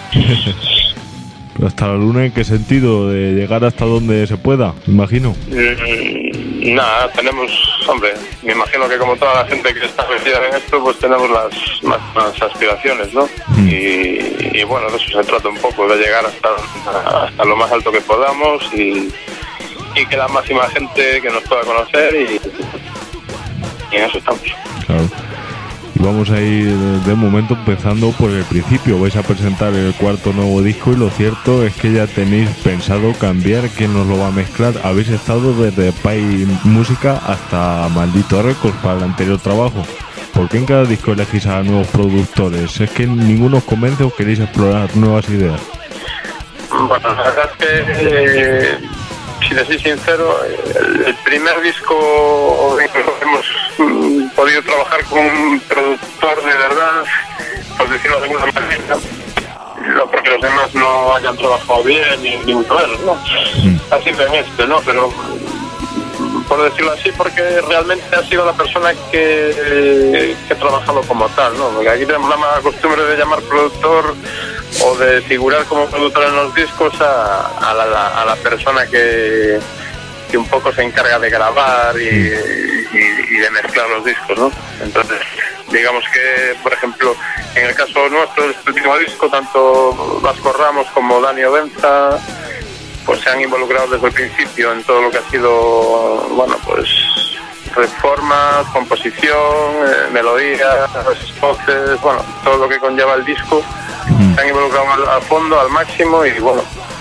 ¿Pero hasta la luna en qué sentido? ¿De llegar hasta donde se pueda, imagino? Mm, nada, tenemos, hombre, me imagino que como toda la gente que está metida en esto, pues tenemos las más, más aspiraciones, ¿no? Mm. Y, y bueno, de eso se trata un poco, de llegar hasta, hasta lo más alto que podamos y, y que la máxima gente que nos pueda conocer y... y en eso estamos. Claro. Y vamos a ir de momento empezando por el principio. Vais a presentar el cuarto nuevo disco y lo cierto es que ya tenéis pensado cambiar quién nos lo va a mezclar. Habéis estado desde Pay Música hasta Maldito Records para el anterior trabajo. ¿Por qué en cada disco elegís a nuevos productores? ¿Es que ninguno os convence o queréis explorar nuevas ideas? Bueno, la verdad es que... Eh... si te soy sincero, el, el primer disco hemos mm, podido trabajar con un productor de verdad, por decirlo de alguna manera, no porque los demás no hayan trabajado bien, ni, ni mucho menos, ¿no? Mm. Así en este, ¿no? Pero por decirlo así, porque realmente ha sido la persona que, que ha trabajado como tal, ¿no? Porque aquí tenemos la mala costumbre de llamar productor o de figurar como productor en los discos a, a, la, a la persona que, que un poco se encarga de grabar y, y, y de mezclar los discos, ¿no? Entonces, digamos que, por ejemplo, en el caso nuestro, este último disco, tanto Vasco Ramos como Dani Obenza pues se han involucrado desde el principio en todo lo que ha sido, bueno, pues reformas, composición, eh, melodías, voces, bueno, todo lo que conlleva el disco. Se han involucrado al, al fondo, al máximo, y bueno,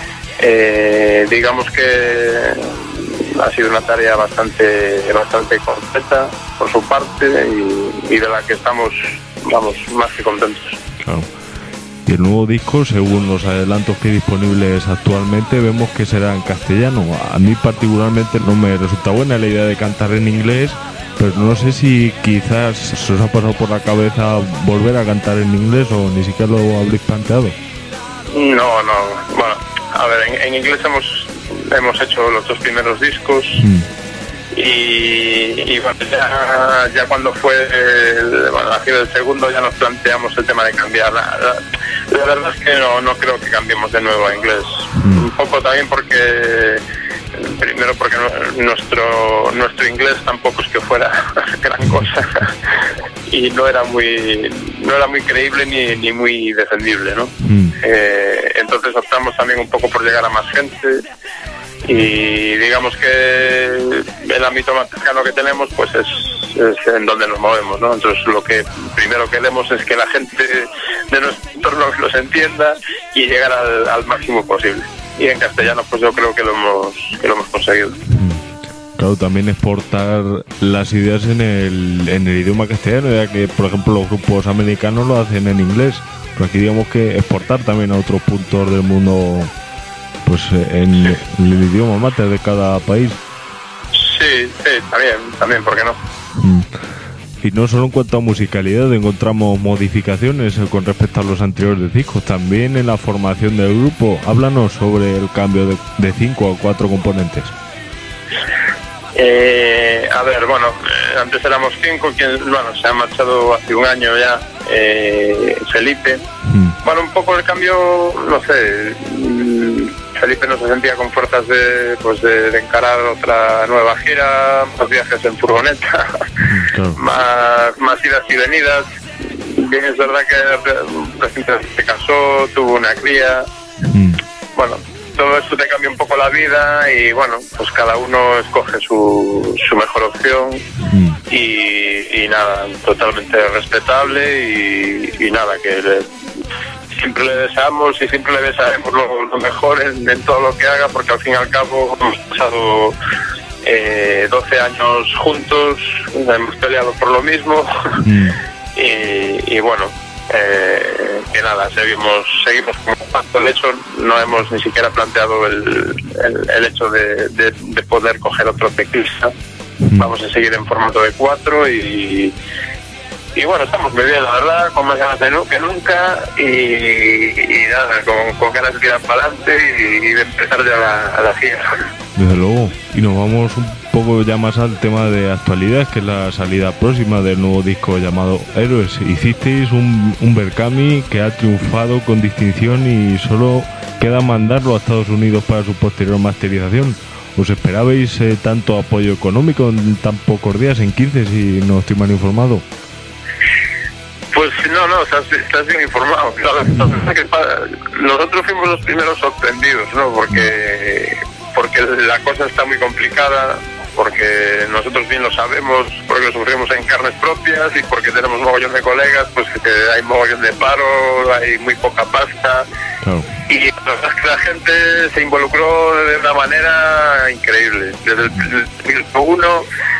eh, digamos que ha sido una tarea bastante bastante completa por su parte y, y de la que estamos, vamos, más que contentos. Claro. Y el nuevo disco, según los adelantos que hay disponibles actualmente, vemos que será en castellano. A mí particularmente no me resulta buena la idea de cantar en inglés, pero no sé si quizás se os ha pasado por la cabeza volver a cantar en inglés o ni siquiera lo habréis planteado. No, no. Bueno, a ver, en, en inglés hemos hemos hecho los dos primeros discos. Mm. Y, y bueno, ya, ya cuando fue el, bueno, la gira del segundo ya nos planteamos el tema de cambiar. La, la, la verdad es que no, no creo que cambiemos de nuevo a inglés. Mm. Un poco también porque, primero porque nuestro nuestro inglés tampoco es que fuera gran cosa y no era muy no era muy creíble ni, ni muy defendible, ¿no? Mm. Eh, entonces optamos también un poco por llegar a más gente. Y digamos que el ámbito más cercano que tenemos pues es, es en donde nos movemos, ¿no? Entonces lo que primero queremos es que la gente de nuestro entorno los entienda y llegar al, al máximo posible. Y en castellano pues yo creo que lo hemos que lo hemos conseguido. Claro, también exportar las ideas en el, en el idioma castellano, ya que por ejemplo los grupos americanos lo hacen en inglés, pero aquí digamos que exportar también a otros puntos del mundo, pues en, sí. en el idioma mater de cada país. Sí, sí, también, también, ¿por qué no? Mm. Y no solo en cuanto a musicalidad encontramos modificaciones con respecto a los anteriores discos, también en la formación del grupo. Háblanos sobre el cambio de, de cinco a cuatro componentes. Eh, a ver, bueno, eh, antes éramos cinco, quien, bueno, se ha marchado hace un año ya, eh, Felipe. Mm. Bueno, un poco el cambio, no sé, Felipe no se sentía con fuerzas de, pues de, de encarar otra nueva gira, más viajes en furgoneta, claro. más, más idas y venidas. Bien, es verdad que recientemente se casó, tuvo una cría. Mm. Bueno, todo esto te cambia un poco la vida y bueno, pues cada uno escoge su, su mejor opción. Mm. y, y nada, totalmente respetable y, y nada, que le, siempre le deseamos y siempre le desearemos lo, lo mejor en, en todo lo que haga, porque al fin y al cabo hemos pasado eh, doce años juntos, hemos peleado por lo mismo. Mm. y, y bueno, eh, que nada, seguimos seguimos como pacto. De hecho, no hemos ni siquiera planteado el, el, el hecho de, de, de poder coger otro teclista. Mm. Vamos a seguir en formato de cuatro y Y bueno, estamos muy bien, la verdad, con más ganas de nu- que nunca y, y nada, con, con ganas de tirar para adelante y, y de empezar ya la, a la gira. Desde luego. Y nos vamos un poco ya más al tema de actualidad, que es la salida próxima del nuevo disco llamado Héroes. Hicisteis un, un Berkami que ha triunfado con distinción y solo queda mandarlo a Estados Unidos para su posterior masterización. ¿Os esperabais eh, tanto apoyo económico en tan pocos días, en quince, si no estoy mal informado? Pues no, no, estás, estás bien informado. Nosotros fuimos los primeros sorprendidos, ¿no? Porque, porque la cosa está muy complicada, porque nosotros bien lo sabemos, porque lo sufrimos en carnes propias y porque tenemos mogollón de colegas, pues que hay mogollón de paro, hay muy poca pasta. Oh. Y la verdad es que la gente se involucró de una manera increíble, desde el minuto uno.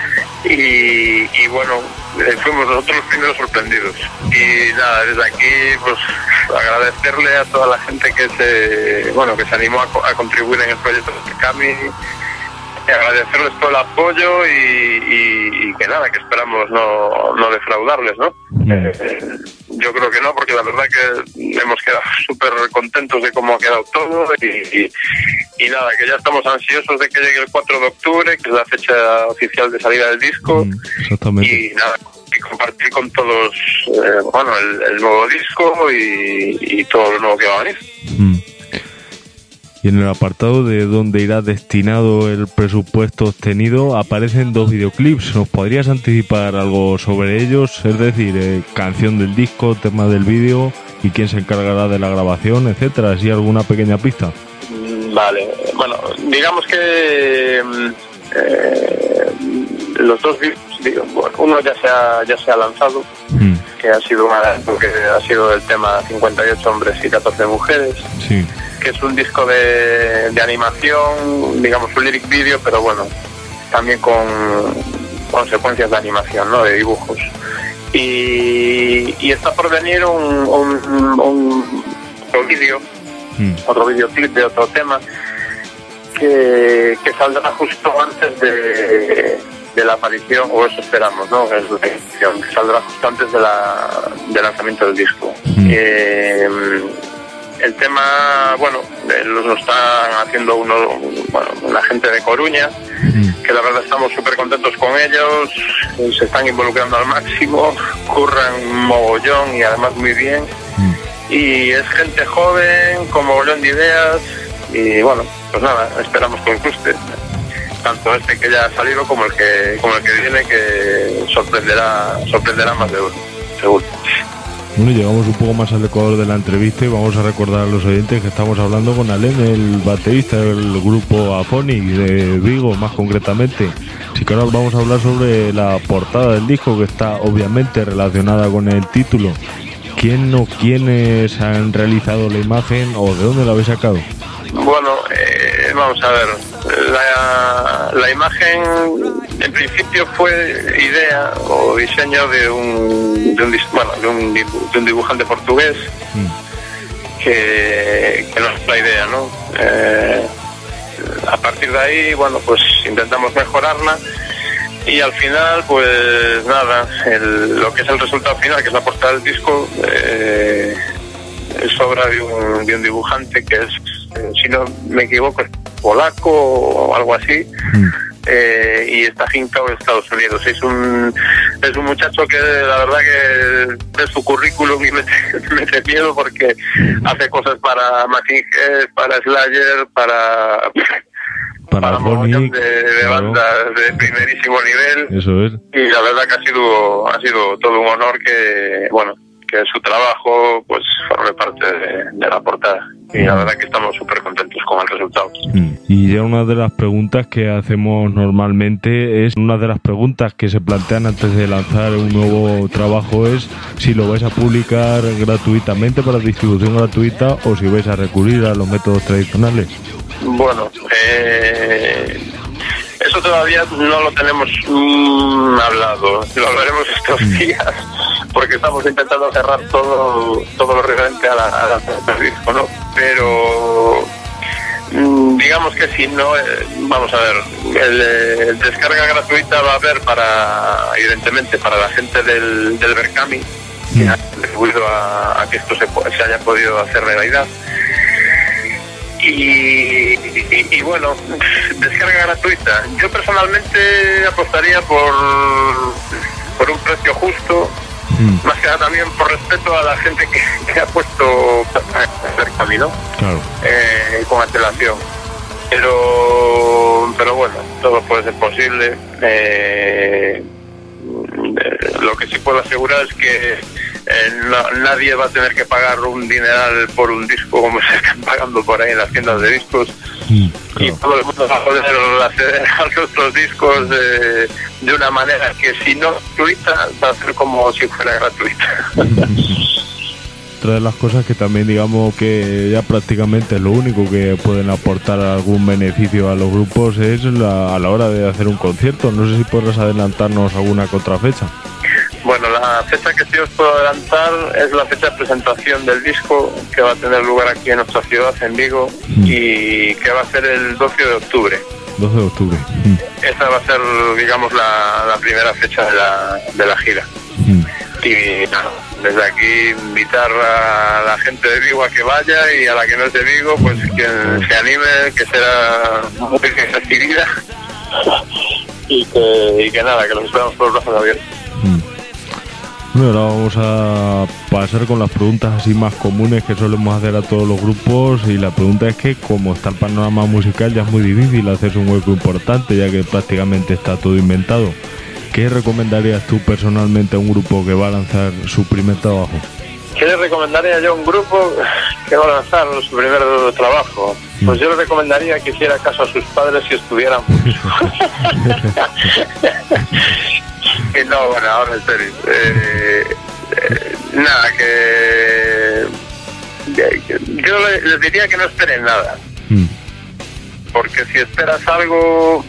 Y, y bueno, fuimos nosotros los primeros sorprendidos. Y nada, desde aquí pues agradecerle a toda la gente que se bueno que se animó a, a contribuir en el proyecto de Berkami, y agradecerles todo el apoyo y, y, y que nada, que esperamos no, no defraudarles, ¿no? Eh, yo creo que no, porque la verdad que hemos quedado súper contentos de cómo ha quedado todo y, y, y nada, que ya estamos ansiosos de que llegue el cuatro de octubre, que es la fecha oficial de salida del disco. Mm, exactamente. Y nada, y compartir con todos, eh, bueno, el, el nuevo disco y, y todo lo nuevo que va a venir. Mm. Y en el apartado de donde irá destinado el presupuesto obtenido aparecen dos videoclips. ¿Nos podrías anticipar algo sobre ellos? Es decir, eh, canción del disco, tema del vídeo y quién se encargará de la grabación, etcétera. ¿Así alguna pequeña pista? Vale, bueno, digamos que eh, los dos vídeos, digo, bueno, uno ya se ha, ya se ha lanzado, mm. que ha sido una, porque ha sido el tema cincuenta y ocho hombres y catorce mujeres. Sí. Que es un disco de, de animación, digamos un lyric video, pero bueno, también con consecuencias de animación, ¿no? De dibujos. Y, y está por venir un, un, un otro vídeo, mm. otro videoclip de otro tema, que, que saldrá justo antes de, de la aparición, o eso esperamos, ¿no? Que, es la edición, que saldrá justo antes de la, del lanzamiento del disco. Mm. Eh, El tema, bueno, lo están haciendo uno, bueno, la gente de Coruña, mm. que la verdad estamos súper contentos con ellos, se están involucrando al máximo, curran mogollón y además muy bien. Mm. Y es gente joven, con mogollón de ideas, y bueno, pues nada, esperamos que os guste. Tanto este que ya ha salido como el que, como el que viene, que sorprenderá, sorprenderá más de uno, seguro. Bueno, llegamos un poco más al ecuador de la entrevista y vamos a recordar a los oyentes que estamos hablando con Alem, el baterista del grupo Aphonic de Vigo, más concretamente. Así que ahora vamos a hablar sobre la portada del disco, que está obviamente relacionada con el título. ¿Quién o quiénes han realizado la imagen o de dónde la habéis sacado? Bueno, eh, vamos a ver, la, la imagen en principio fue idea o diseño de un, de un, bueno, de un, de un dibujante portugués mm. que, que nos es la idea, ¿no? Eh, a partir de ahí, bueno, pues intentamos mejorarla y al final, pues nada, el, lo que es el resultado final, que es la portada del disco, eh, es obra de un, de un dibujante que es, eh, si no me equivoco, es polaco o algo así. Mm. Eh, y está afincado en Estados Unidos. Es un es un muchacho que la verdad que es su currículum y mete, mete miedo porque hace cosas para Machine Head, para Slayer, para para, para mogollón de, de claro. bandas de primerísimo nivel. Eso es. Y la verdad que ha sido ha sido todo un honor que bueno que su trabajo pues forme parte de, de la portada. Y la verdad que estamos súper contentos con el resultado. Y ya una de las preguntas que hacemos normalmente es, una de las preguntas que se plantean antes de lanzar un nuevo trabajo es si lo vais a publicar gratuitamente para distribución gratuita o si vais a recurrir a los métodos tradicionales. Bueno, eh, eso todavía no lo tenemos mmm, hablado, lo hablaremos estos días porque estamos intentando cerrar todo todo lo referente a la, a la al disco, ¿no? Pero mmm, digamos que si no, eh, vamos a ver, el, el descarga gratuita va a haber para, evidentemente, para la gente del, del Berkami, que ha contribuido a, a que esto se, se haya podido hacer realidad. Y, y, y bueno, descarga gratuita. Yo personalmente apostaría por, por un precio justo, mm. más que nada también por respeto a la gente que, que ha puesto el camino, claro. eh, con antelación. Pero, pero bueno, todo puede ser posible. Eh, lo que sí puedo asegurar es que Eh, no, nadie va a tener que pagar un dineral por un disco como se están pagando por ahí en las tiendas de discos, mm, claro. Y todo el mundo va a poder acceder a nuestros discos eh, de una manera que si no gratuita va a ser como si fuera gratuita. Otra de las cosas que también digamos que ya prácticamente es lo único que pueden aportar algún beneficio a los grupos es la, a la hora de hacer un concierto. No sé si podrás adelantarnos alguna contrafecha. Bueno, la fecha que sí os puedo adelantar es la fecha de presentación del disco, que va a tener lugar aquí en nuestra ciudad, en Vigo, mm. y que va a ser el doce de octubre. doce de octubre. Mm. Esa va a ser, digamos, la, la primera fecha de la, de la gira. Mm. Y nada, desde aquí invitar a la gente de Vigo a que vaya, y a la que no es de Vigo, pues quien se anime, que será muy bien recibida. y, que, y que nada, que los esperamos por los brazos abiertos. Mm. Bueno, ahora vamos a pasar con las preguntas así más comunes que solemos hacer a todos los grupos, y la pregunta es que como está el panorama musical ya es muy difícil hacerse un hueco importante, ya que prácticamente está todo inventado. ¿Qué recomendarías tú personalmente a un grupo que va a lanzar su primer trabajo? ¿Qué le recomendaría yo a un grupo que va a lanzar su primer trabajo? Pues yo le recomendaría que hiciera caso a sus padres y estudiaran mucho. Y no, bueno, ahora en serio. Eh, eh, nada, que, que yo le- les diría que no esperen nada. Mm. Porque si esperas algo,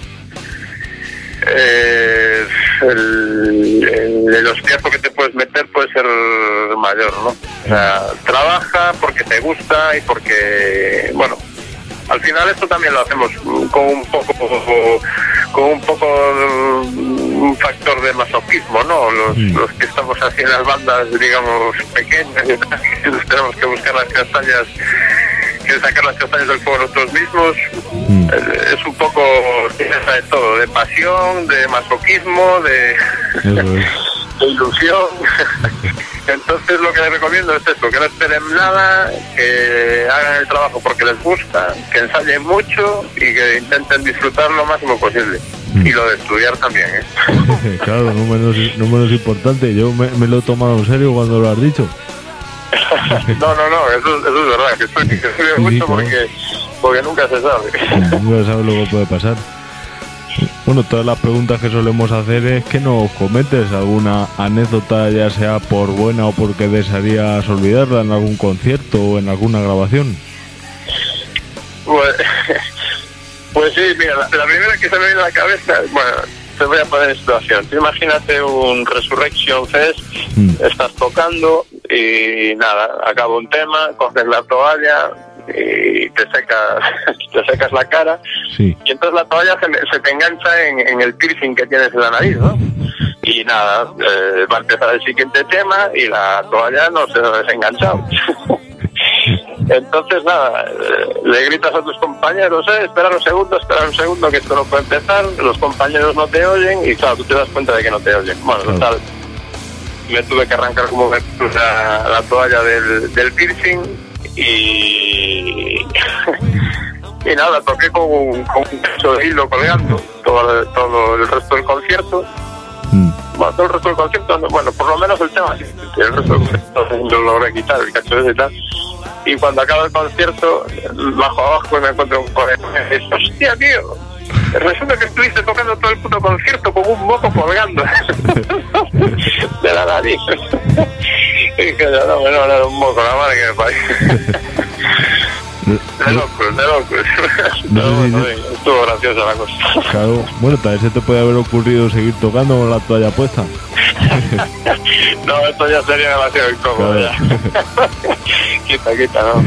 eh, el, el, el hostiazo que te puedes meter puede ser mayor, ¿no? O sea, trabaja porque te gusta y porque, bueno, al final esto también lo hacemos con un poco, con un poco un factor de masoquismo, ¿no? Los, Mm. los que estamos así en las bandas, digamos, pequeñas, y tal, que tenemos que buscar las castañas, que sacar las castañas del fuego nosotros mismos. Mm. Eh, Es un poco, tiene de todo, de pasión, de masoquismo, de, Eso es. de ilusión. Entonces lo que les recomiendo es esto, que no esperen nada, que hagan el trabajo porque les gusta, que ensayen mucho y que intenten disfrutar lo máximo posible. Mm. Y lo de estudiar también, ¿eh? Claro, no menos, no menos importante. Yo me, me lo he tomado en serio cuando lo has dicho. No, no, no, eso, eso es verdad, que estudio, que estudio Sí, mucho sí, claro. porque, porque nunca se sabe. Nunca sabes lo que puede pasar. Bueno, todas las preguntas que solemos hacer es que nos comentes alguna anécdota, ya sea por buena o porque desearías olvidarla, en algún concierto o en alguna grabación. Pues, pues sí, mira, la, la primera que se me viene a la cabeza, bueno, te voy a poner en situación. Tú imagínate un Resurrection Fest, Mm. estás tocando y nada, acaba un tema, coges la toalla y te secas, te secas la cara, Sí. y entonces la toalla se, me- se te engancha en, en el piercing que tienes en la nariz, ¿no? Y nada, eh, va a empezar el siguiente tema y la toalla no se ha desenganchado. Entonces nada, eh, le gritas a tus compañeros, eh, esperar un segundo, esperar un segundo, que esto no puede empezar, los compañeros no te oyen y claro, tú te das cuenta de que no te oyen. Bueno, Claro. total, me tuve que arrancar como me puse la, la toalla del, del piercing y... y nada, toqué con un, con un peso de hilo colgando todo, todo el resto del concierto. Mm. Bueno, todo el resto del concierto, no, bueno, por lo menos el tema, sí, el resto del concierto lo logré quitar, el cacho ese y tal. Y cuando acaba el concierto, bajo abajo y me encuentro un colega y me dice, hostia, tío, resulta que estuviste tocando todo el puto concierto con un moco colgando de la nariz. Y dije, yo, no, bueno, era un moco, la madre que me parió. De locos, de locos. No Pero sé si bueno, te- sí, estuvo graciosa la cosa. Claro. Bueno, tal vez se te puede haber ocurrido seguir tocando con la toalla puesta. No, esto ya sería demasiado incómodo. Claro. Ya. Quita, quita, no.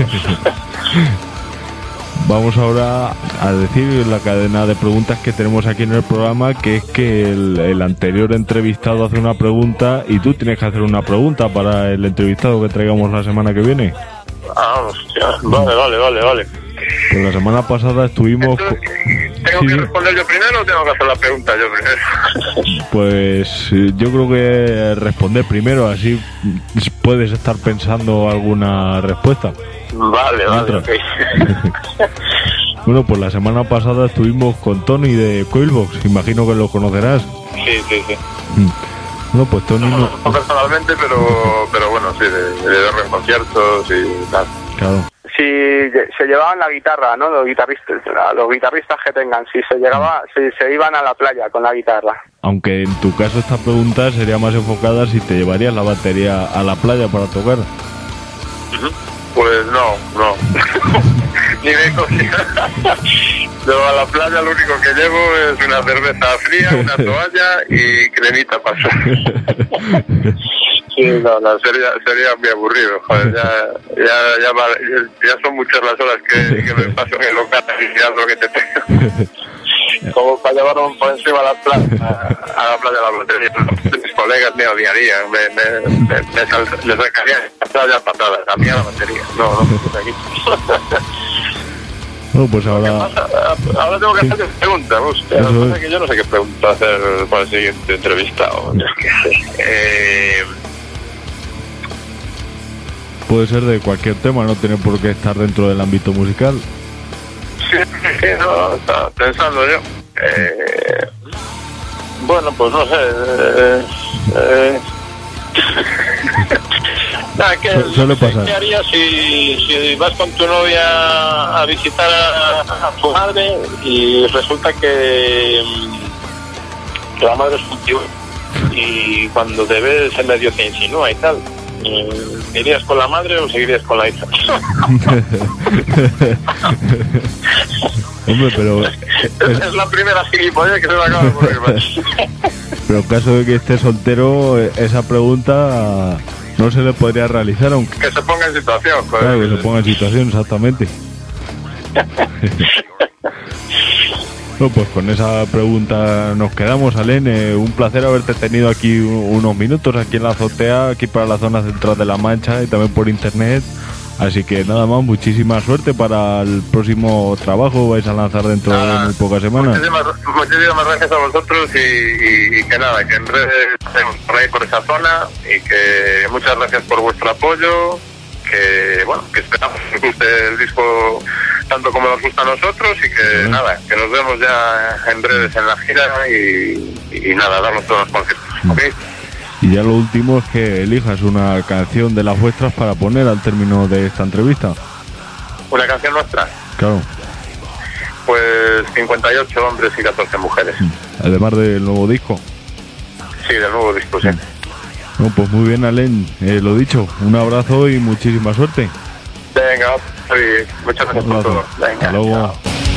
Vamos ahora a decir la cadena de preguntas que tenemos aquí en el programa, que es que el, el anterior entrevistado hace una pregunta y tú tienes que hacer una pregunta para el entrevistado que traigamos la semana que viene. Ah, hostia. Vale, vale, vale, vale. Pues la semana pasada estuvimos... co- Entonces, ¿tengo Sí, que sí. responder yo primero o tengo que hacer la pregunta yo primero? Pues eh, yo creo que responder primero, así puedes estar pensando alguna respuesta. Vale, vale, Mientras. ok. Bueno, pues la semana pasada estuvimos con Tony de Coilbox, imagino que lo conocerás. Sí, sí, sí. Mm. Bueno, pues Tony no... No personalmente, pero, pero bueno, sí, de, de ver en conciertos y tal. Claro. Si se llevaban la guitarra, ¿no? Los guitarristas, los guitarristas que tengan, si se llegaba, si se iban a la playa con la guitarra. Aunque en tu caso esta pregunta sería más enfocada si te llevarías la batería a la playa para tocar. Pues no, no. Ni de cocina. Yo a la playa lo único que llevo es una cerveza fría, una toalla y cremita para hacer. Sí, no, no, sería, sería muy aburrido, joder, ya, ya, ya, va- ya son muchas las horas que, que me paso en el local y ya lo que te tengo. como para llevarlo por encima a la playa, a la playa de la batería. Mis colegas me odiarían, me, me, me, me sal, les sacarían la playa patadas, a mí a la batería. No, no, no, aquí. No, pues ahora... Ahora tengo que hacer preguntas, hostia. Lo que pasa es que yo no sé qué pregunta hacer para el siguiente entrevistado. Es que, eh... Puede ser de cualquier tema, no tiene por qué estar dentro del ámbito musical. Sí, sí, no, estaba pensando yo. Eh... Bueno, pues no sé. Eh... eh... Nada, ¿qué, Su- suele pasar. ¿Qué harías si, si vas con tu novia a visitar a, a tu madre y resulta que, que la madre es un tío y cuando te ves en medio te insinúa y tal? ¿Irías con la madre o seguirías con la hija? Hombre, pero... Es, es la primera gilipollez que se me acaba de ocurrir. Pero en caso de que esté soltero, esa pregunta no se le podría realizar, aunque... Que se ponga en situación, joder. Claro, que se ponga en situación, exactamente. No, pues con esa pregunta nos quedamos, Alén. Eh, un placer haberte tenido aquí u- unos minutos, aquí en la azotea, aquí para la zona central de La Mancha y también por internet. Así que nada más, muchísima suerte para el próximo trabajo. Vais a lanzar dentro Nada, de muy pocas semanas. Muchísimas, muchísimas gracias a vosotros y, y, y que nada, que en redes estemos por ahí por esa zona y que muchas gracias por vuestro apoyo, que bueno, que esperamos que os guste el disco tanto como nos gusta a nosotros y que Sí. nada, que nos vemos ya en redes en la gira y, y nada, darnos todos los conciertos, ¿ok? Y ya lo último es que elijas una canción de las vuestras para poner al término de esta entrevista. Una canción nuestra, Claro, pues cincuenta y ocho hombres y catorce mujeres. además del nuevo disco. Sí, del nuevo disco, sí. No, pues muy bien, Alén. Eh, lo dicho, un abrazo y muchísima suerte. Venga, sí, muchas gracias Un por abrazo. todo. Venga, Hasta luego. chao.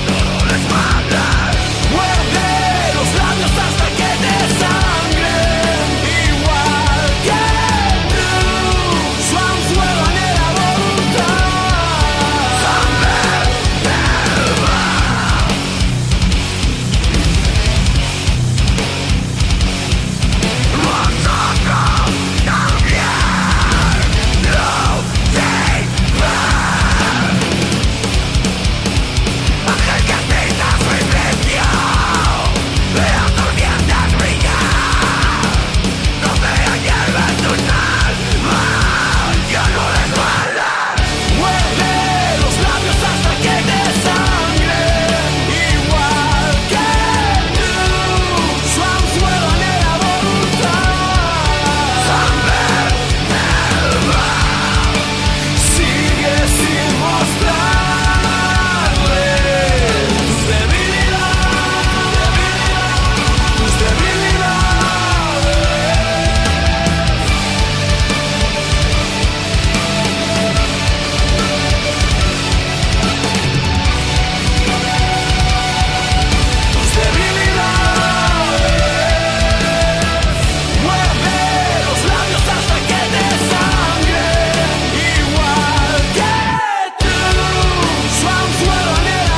Muerde los labios hasta que te sangren, igual que tú, su anzuelo anhela voluntad. Muerde los labios hasta que te sangren, igual que tú, su anzuelo anhela voluntad. Sigue sin mostrarle tus debilidades, tus debilidades. Tus debilidades. Muerde los labios hasta que te sangren, igual que tú, su anzuelo anhela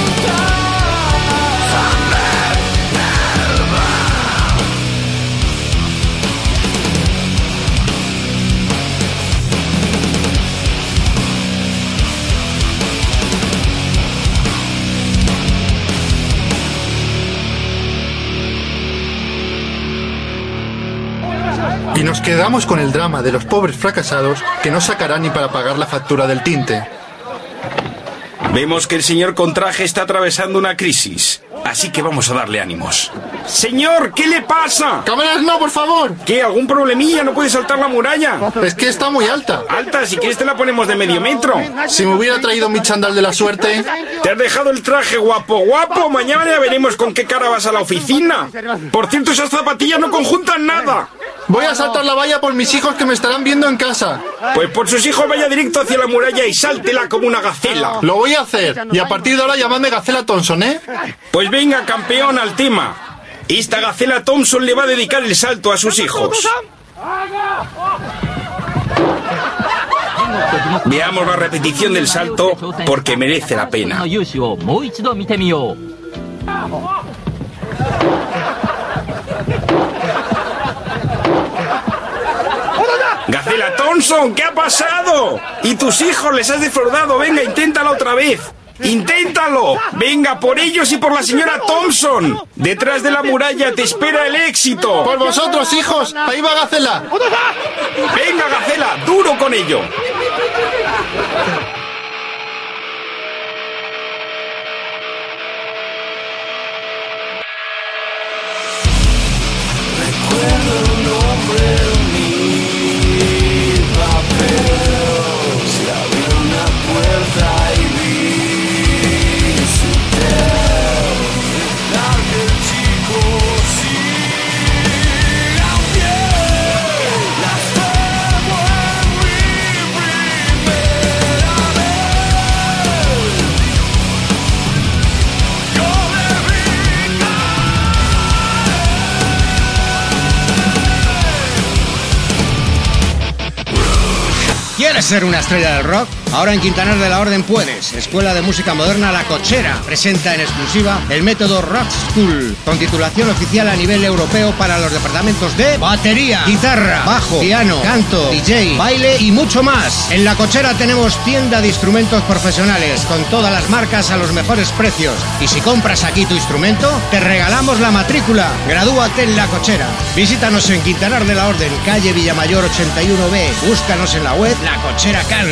Y nos quedamos con el drama de los pobres fracasados que no sacarán ni para pagar la factura del tinte. Vemos que el señor Contraje está atravesando una crisis, así que vamos a darle ánimos. Señor, ¿qué le pasa? ¡Cámaras no, por favor! ¿Qué? ¿Algún problemilla? ¿No puede saltar la muralla? Es que está muy alta. Alta, si quieres te la ponemos de medio metro. Si me hubiera traído mi chándal de la suerte... Te has dejado el traje guapo, guapo. Mañana ya veremos con qué cara vas a la oficina. Por cierto, esas zapatillas no conjuntan nada. Voy a saltar la valla por mis hijos que me estarán viendo en casa. Pues por sus hijos vaya directo hacia la muralla y sáltela como una gacela. Lo voy a hacer. Y a partir de ahora llamadme Gacela Thompson, ¿eh? Pues venga, campeón, al tema. Esta Gacela Thompson le va a dedicar el salto a sus hijos. Veamos la repetición del salto porque merece la pena. Gacela Thompson, ¿qué ha pasado? ¿Y tus hijos les has defraudado? Venga, inténtalo otra vez. ¡Inténtalo! ¡Venga, por ellos y por la señora Thompson! Detrás de la muralla te espera el éxito. ¡Por vosotros, hijos! ¡Ahí va Gacela! ¡Venga, Gacela! ¡Duro con ello! ¿Quieres ser una estrella del rock? Ahora en Quintanar de la Orden puedes. Escuela de Música Moderna La Cochera presenta en exclusiva el método Rock School, con titulación oficial a nivel europeo para los departamentos de batería, guitarra, bajo, piano, canto, D J, baile y mucho más. En La Cochera tenemos tienda de instrumentos profesionales con todas las marcas a los mejores precios. Y si compras aquí tu instrumento, te regalamos la matrícula. Gradúate en La Cochera. Visítanos en Quintanar de la Orden, calle Villamayor ochenta y uno B. Búscanos en la web La Cochera Can.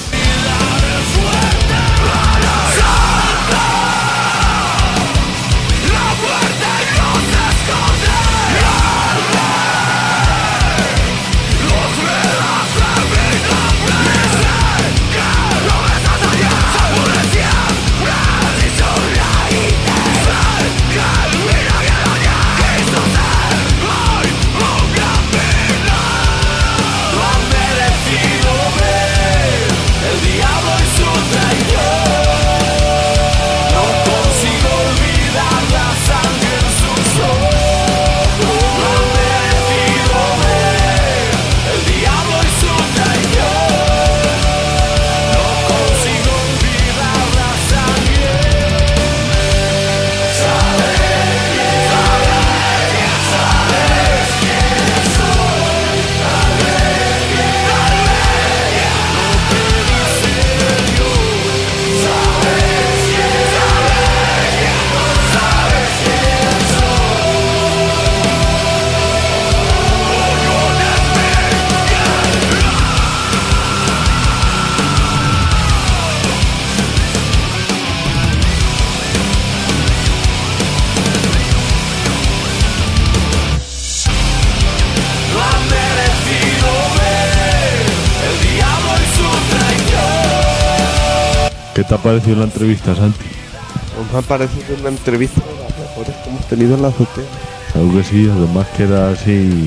¿Qué te ha parecido la entrevista, Santi? Nos ha parecido una entrevista de las mejores que hemos tenido en la azotea. Algo que sí, además que era así...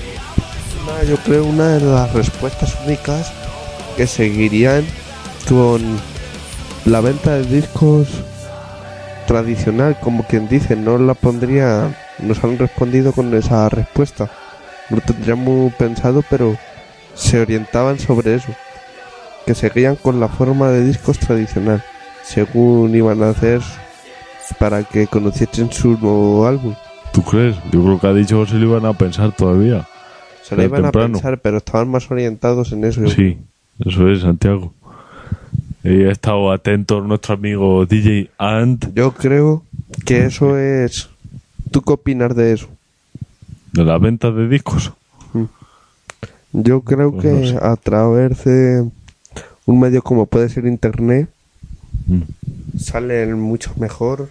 Una, yo creo una de las respuestas únicas que seguirían con la venta de discos tradicional, como quien dice. No la pondría... Nos han respondido con esa respuesta. No lo tendríamos pensado, pero se orientaban sobre eso, que seguían con la forma de discos tradicional, según iban a hacer para que conociesen su nuevo álbum. ¿Tú crees? Yo creo que ha dicho que se lo iban a pensar todavía. Se lo iban temprano. a pensar, pero estaban más orientados en eso. Sí, eso es, Santiago. Y ha estado atento nuestro amigo D J Ant. Yo creo que eso es... ¿Tú qué opinas de eso? ¿De la venta de discos? Yo creo pues que no sé. A través de un medio como puede ser internet, mm. salen mucho mejor,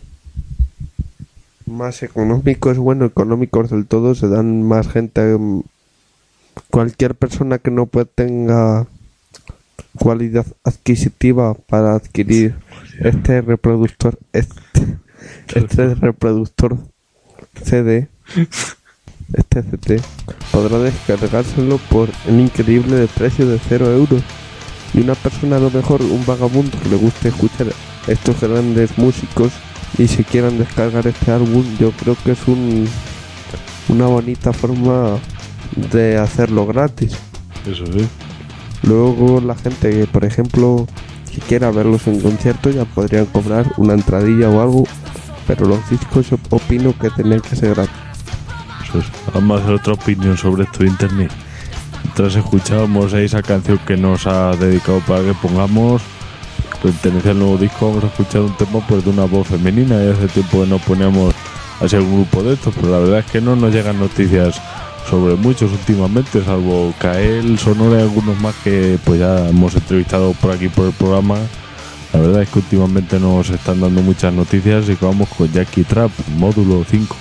más económicos, bueno, económicos del todo, se dan más gente. Cualquier persona que no pues tenga cualidad adquisitiva para adquirir este reproductor, este, este reproductor C D, este C D, podrá descargárselo por un increíble precio de cero euros. Y una persona, a lo mejor un vagabundo que le guste escuchar estos grandes músicos y si quieran descargar este álbum, yo creo que es un una bonita forma de hacerlo gratis. Eso sí. Luego la gente que, por ejemplo, si quiera verlos en concierto, ya podrían cobrar una entradilla o algo pero los discos opino que tenían que ser gratis. Eso es. Vamos a hacer otra opinión sobre esto de internet. Mientras escuchábamos esa canción que nos ha dedicado para que pongamos, pertenece al nuevo disco, vamos a escuchar un tema pues de una voz femenina. Y hace tiempo que no poníamos a ser un grupo de estos, pero la verdad es que no nos llegan noticias sobre muchos últimamente, salvo Kael, Sonora y algunos más que pues ya hemos entrevistado por aquí por el programa. La verdad es que últimamente nos están dando muchas noticias y que vamos con Jackie Trap, módulo cinco.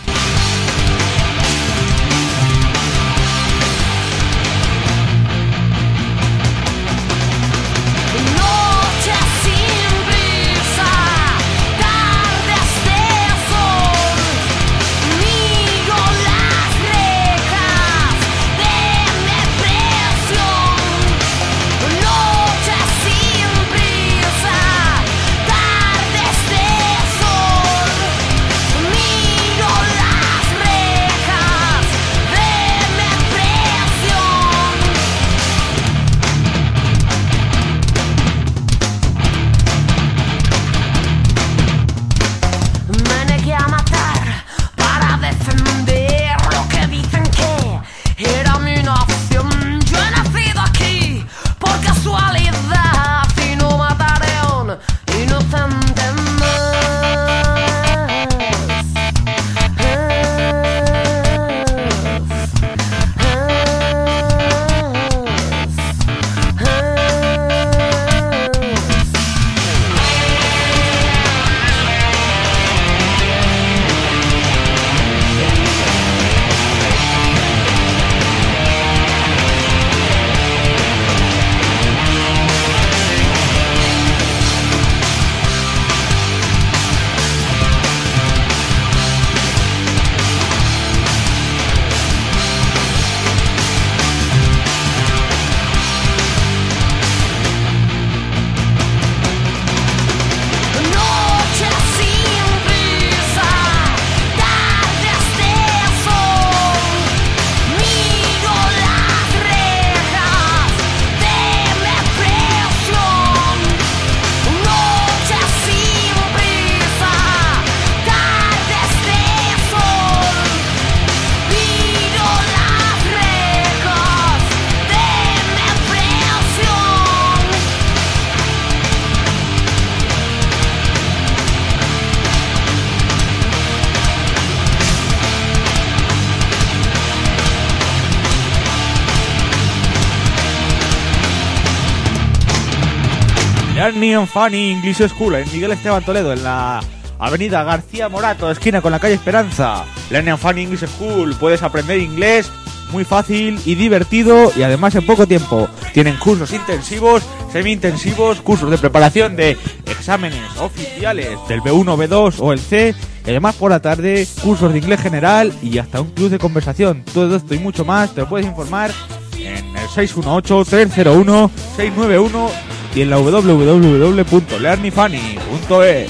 Neon Funny English School en Miguel Esteban Toledo, en la avenida García Morato, esquina con la calle Esperanza. La Neon Funny English School, puedes aprender inglés muy fácil y divertido, y además en poco tiempo. Tienen cursos intensivos, semi-intensivos, cursos de preparación de exámenes oficiales del B uno, B dos o el C, y además por la tarde cursos de inglés general y hasta un club de conversación. Todo esto y mucho más te lo puedes informar en el seis uno ocho, tres cero uno, seis nueve uno y en la w w w punto learnyfunny punto es.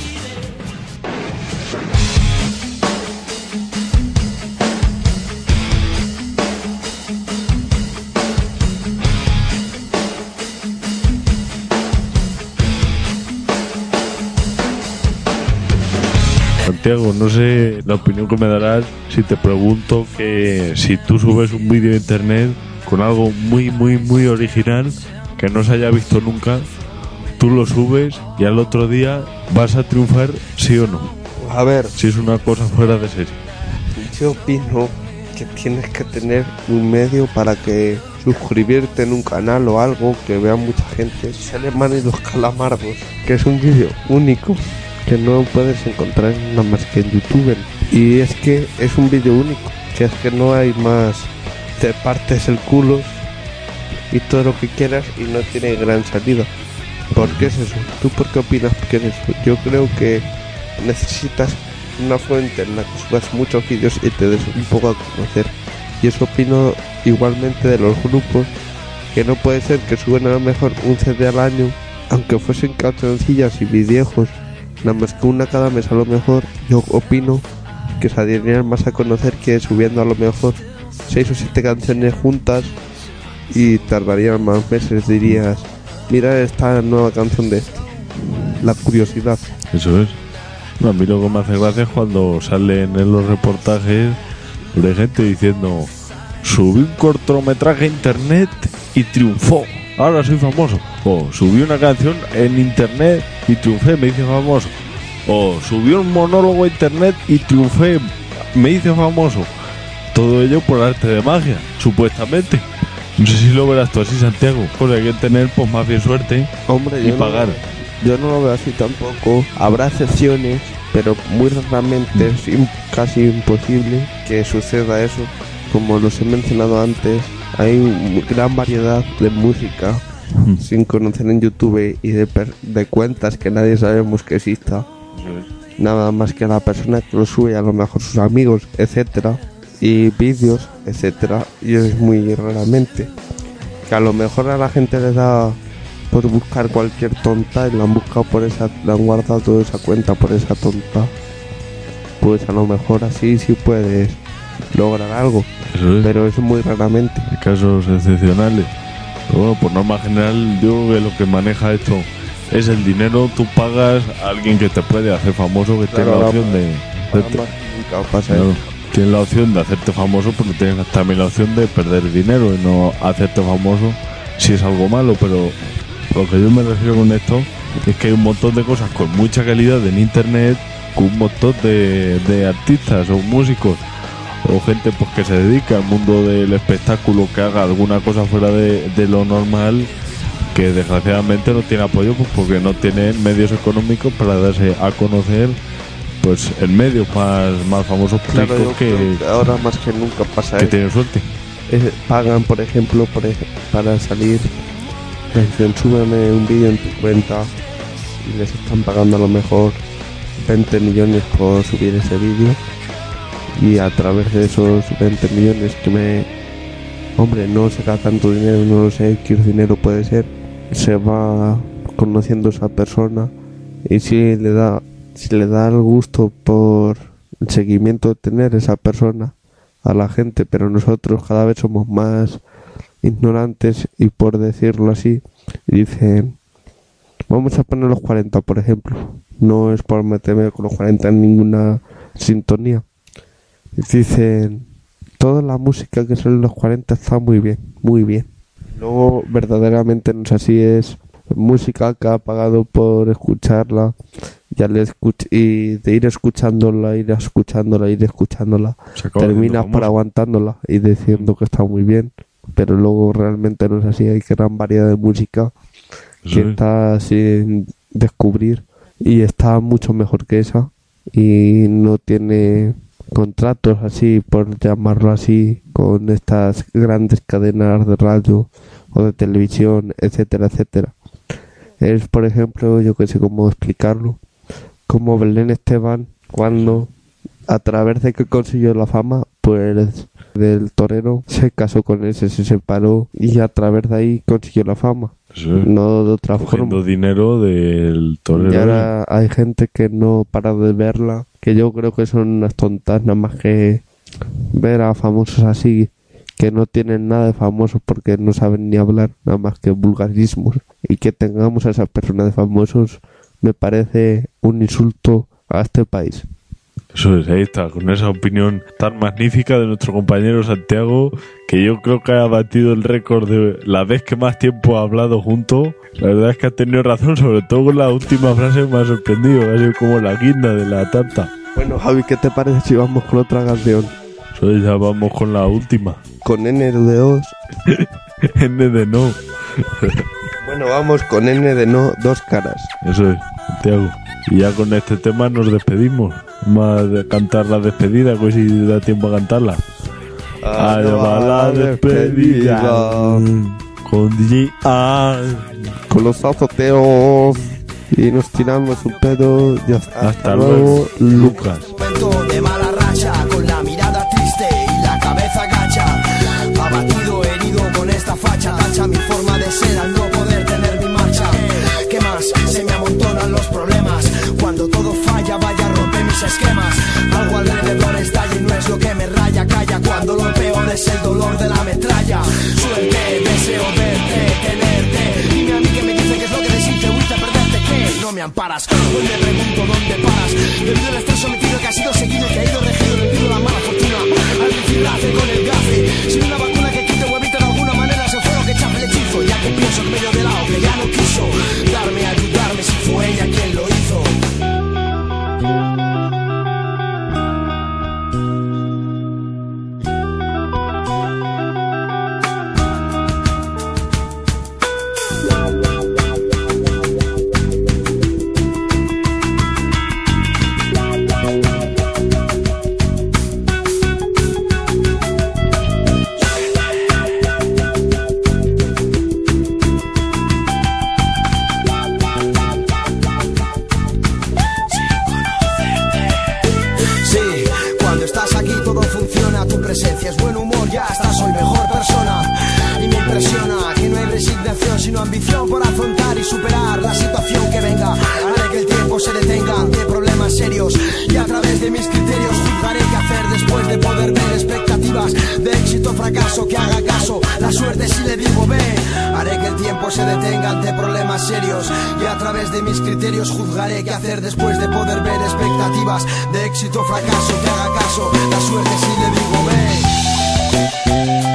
Santiago, no sé la opinión que me darás si te pregunto que si tú subes un vídeo a internet con algo muy, muy, muy original que no se haya visto nunca, tú lo subes y al otro día vas a triunfar, ¿sí o no? A ver, si es una cosa fuera de serie. Yo opino que tienes que tener un medio para que suscribirte en un canal o algo que vea mucha gente. Seleman y los calamardos, que es un vídeo único que no puedes encontrar nada más que en YouTube. Y es que es un vídeo único, que es que no hay más. Te partes el culo y todo lo que quieras y no tiene gran salida. ¿Por qué es eso? ¿Tú por qué opinas que es eso? Yo creo que necesitas una fuente en la que subas muchos vídeos y te des un poco a conocer. Y eso opino igualmente de los grupos, que no puede ser que suben a lo mejor un C D al año, aunque fuesen cancioncillas y viejos, nada más que una cada mes a lo mejor. Yo opino que se darían más a conocer que subiendo a lo mejor seis o siete canciones juntas y tardarían más meses. Dirías, mira esta nueva canción de esto. La curiosidad. Eso es. No, a mí lo que me hace gracia es cuando salen en los reportajes de gente diciendo: subí un cortometraje a internet y triunfó, ahora soy famoso. O subí una canción en internet y triunfé, me hice famoso. O subí un monólogo a internet y triunfé, me hice famoso. Todo ello por arte de magia, supuestamente. No sé si lo verás tú así, Santiago. Pues hay que tener pues más bien suerte. Hombre, y yo pagar. No, yo no lo veo así tampoco. Habrá excepciones, pero muy raramente es im- casi imposible que suceda eso. Como los he mencionado antes, hay una gran variedad de música Mm. sin conocer en YouTube y de, per- de cuentas que nadie sabemos que exista. Nada más que la persona que lo sube, a lo mejor sus amigos, etcétera, y vídeos, etcétera, y es muy raramente. Que a lo mejor a la gente le da por buscar cualquier tonta y la han buscado por esa, la han guardado esa cuenta por esa tonta. Pues a lo mejor así sí puedes lograr algo, Eso es. pero es muy raramente. Hay casos excepcionales. Pero bueno, por norma general, yo creo que lo que maneja esto es el dinero. Tú pagas a alguien que te puede hacer famoso, que tiene Claro, la la- opción de Para hacerte, más nunca pasa claro, eso. tienes la opción de hacerte famoso, pero tienes también la opción de perder dinero y no hacerte famoso si es algo malo. Pero lo que yo me refiero con esto es que hay un montón de cosas con mucha calidad en internet, con un montón de, de artistas o músicos o gente pues que se dedica al mundo del espectáculo, que haga alguna cosa fuera de, de lo normal, que desgraciadamente no tiene apoyo pues porque no tiene medios económicos para darse a conocer pues en medios más, más famosos, Claro, yo públicos, creo que, que ahora más que nunca pasa que eso. tienen suerte. Eh, pagan, por ejemplo, por ej- para salir, les dicen súbeme un vídeo en tu cuenta y les están pagando a lo mejor veinte millones por subir ese vídeo, y a través de esos veinte millones que me... Hombre, no será tanto dinero, no lo sé qué dinero puede ser, se va conociendo esa persona, y si le da, si le da el gusto por el seguimiento de tener esa persona a la gente, pero nosotros cada vez somos más ignorantes y, por decirlo así, dicen vamos a poner los cuarenta, por ejemplo. No es por meterme con los cuarenta en ninguna sintonía. Dicen toda la música que sale en los cuarenta está muy bien, muy bien. Luego verdaderamente no es así, es música que ha pagado por escucharla y, al escuch- y de ir escuchándola, ir escuchándola, ir escuchándola, Se acaba terminas haciendo por famoso. aguantándola y diciendo que está muy bien, pero luego realmente no es así. Hay gran variedad de música Eso que es. está sin descubrir y está mucho mejor que esa, y no tiene contratos así, por llamarlo así, con estas grandes cadenas de radio o de televisión, etcétera, etcétera. Es, por ejemplo, yo que sé cómo explicarlo, como Belén Esteban, cuando a través de que consiguió la fama, pues del torero se casó con ese, se separó y a través de ahí consiguió la fama. Eso es. No de otra Cogiendo forma. dinero del torero. Y ahora hay gente que no para de verla, que yo creo que son unas tontas, nada más que ver a famosos así, que no tienen nada de famosos porque no saben ni hablar, nada más que vulgarismos. Y que tengamos a esas personas de famosos me parece un insulto a este país. Eso es, ahí está, con esa opinión tan magnífica de nuestro compañero Santiago, que yo creo que ha batido el récord de la vez que más tiempo ha hablado junto. La verdad es que ha tenido razón, sobre todo con la última frase que me ha sorprendido, que ha sido como la guinda de la tarta. Bueno, Javi, ¿qué te parece si vamos con otra canción? Eso es, ya vamos con la última. Con N de Os. N de no. Bueno, vamos con N de No, Dos Caras. Eso es, Santiago. Y ya con este tema nos despedimos. Vamos a cantar la despedida, pues si da tiempo a cantarla. Allá va la despedida. Con D J A. Con los azoteos. Y nos tiramos un pedo. Y hasta, Hasta luego, Lucas. Momento de mala racha, con la mirada triste y la cabeza gacha. Abatido, herido con esta facha, tacha mi forma de ser al no poder tener mi marcha. ¿Qué más? Se me amontonan los problemas. Cuando todo falla, vaya, rompe mis esquemas. Algo alrededor estalla y no es lo que me raya. Calla cuando lo peor es el dolor de la metralla. Suerte, deseo verte, tenerte. Dime a mí que me dice que es lo que deciste, fuiste a perderte, que no me me amparas. Hoy me pregunto dónde paras, debido al estrés sometido que ha sido seguido y que ha ido regido debido a la mala fortuna. Al rifirrafe con el gafe, sin una vacuna que quite o evite de alguna manera ese fuego que chafe el hechizo. Ya que pienso en medio de lado que ya no quiso darme, ayudarme si fue ella quien lo hizo. Es buen humor, ya hasta soy mejor persona. Y me impresiona que no hay resignación, sino ambición por afrontar y superar la situación que venga. Haré que el tiempo se detenga ante problemas serios y a través de mis criterios juzgaré qué hacer después de poder ver expectativas de éxito o fracaso. Que haga caso la suerte si le digo ve. Haré que el tiempo se detenga ante problemas serios y a través de mis criterios juzgaré qué hacer después de poder ver expectativas de éxito o fracaso. Que haga caso la suerte si le digo ve.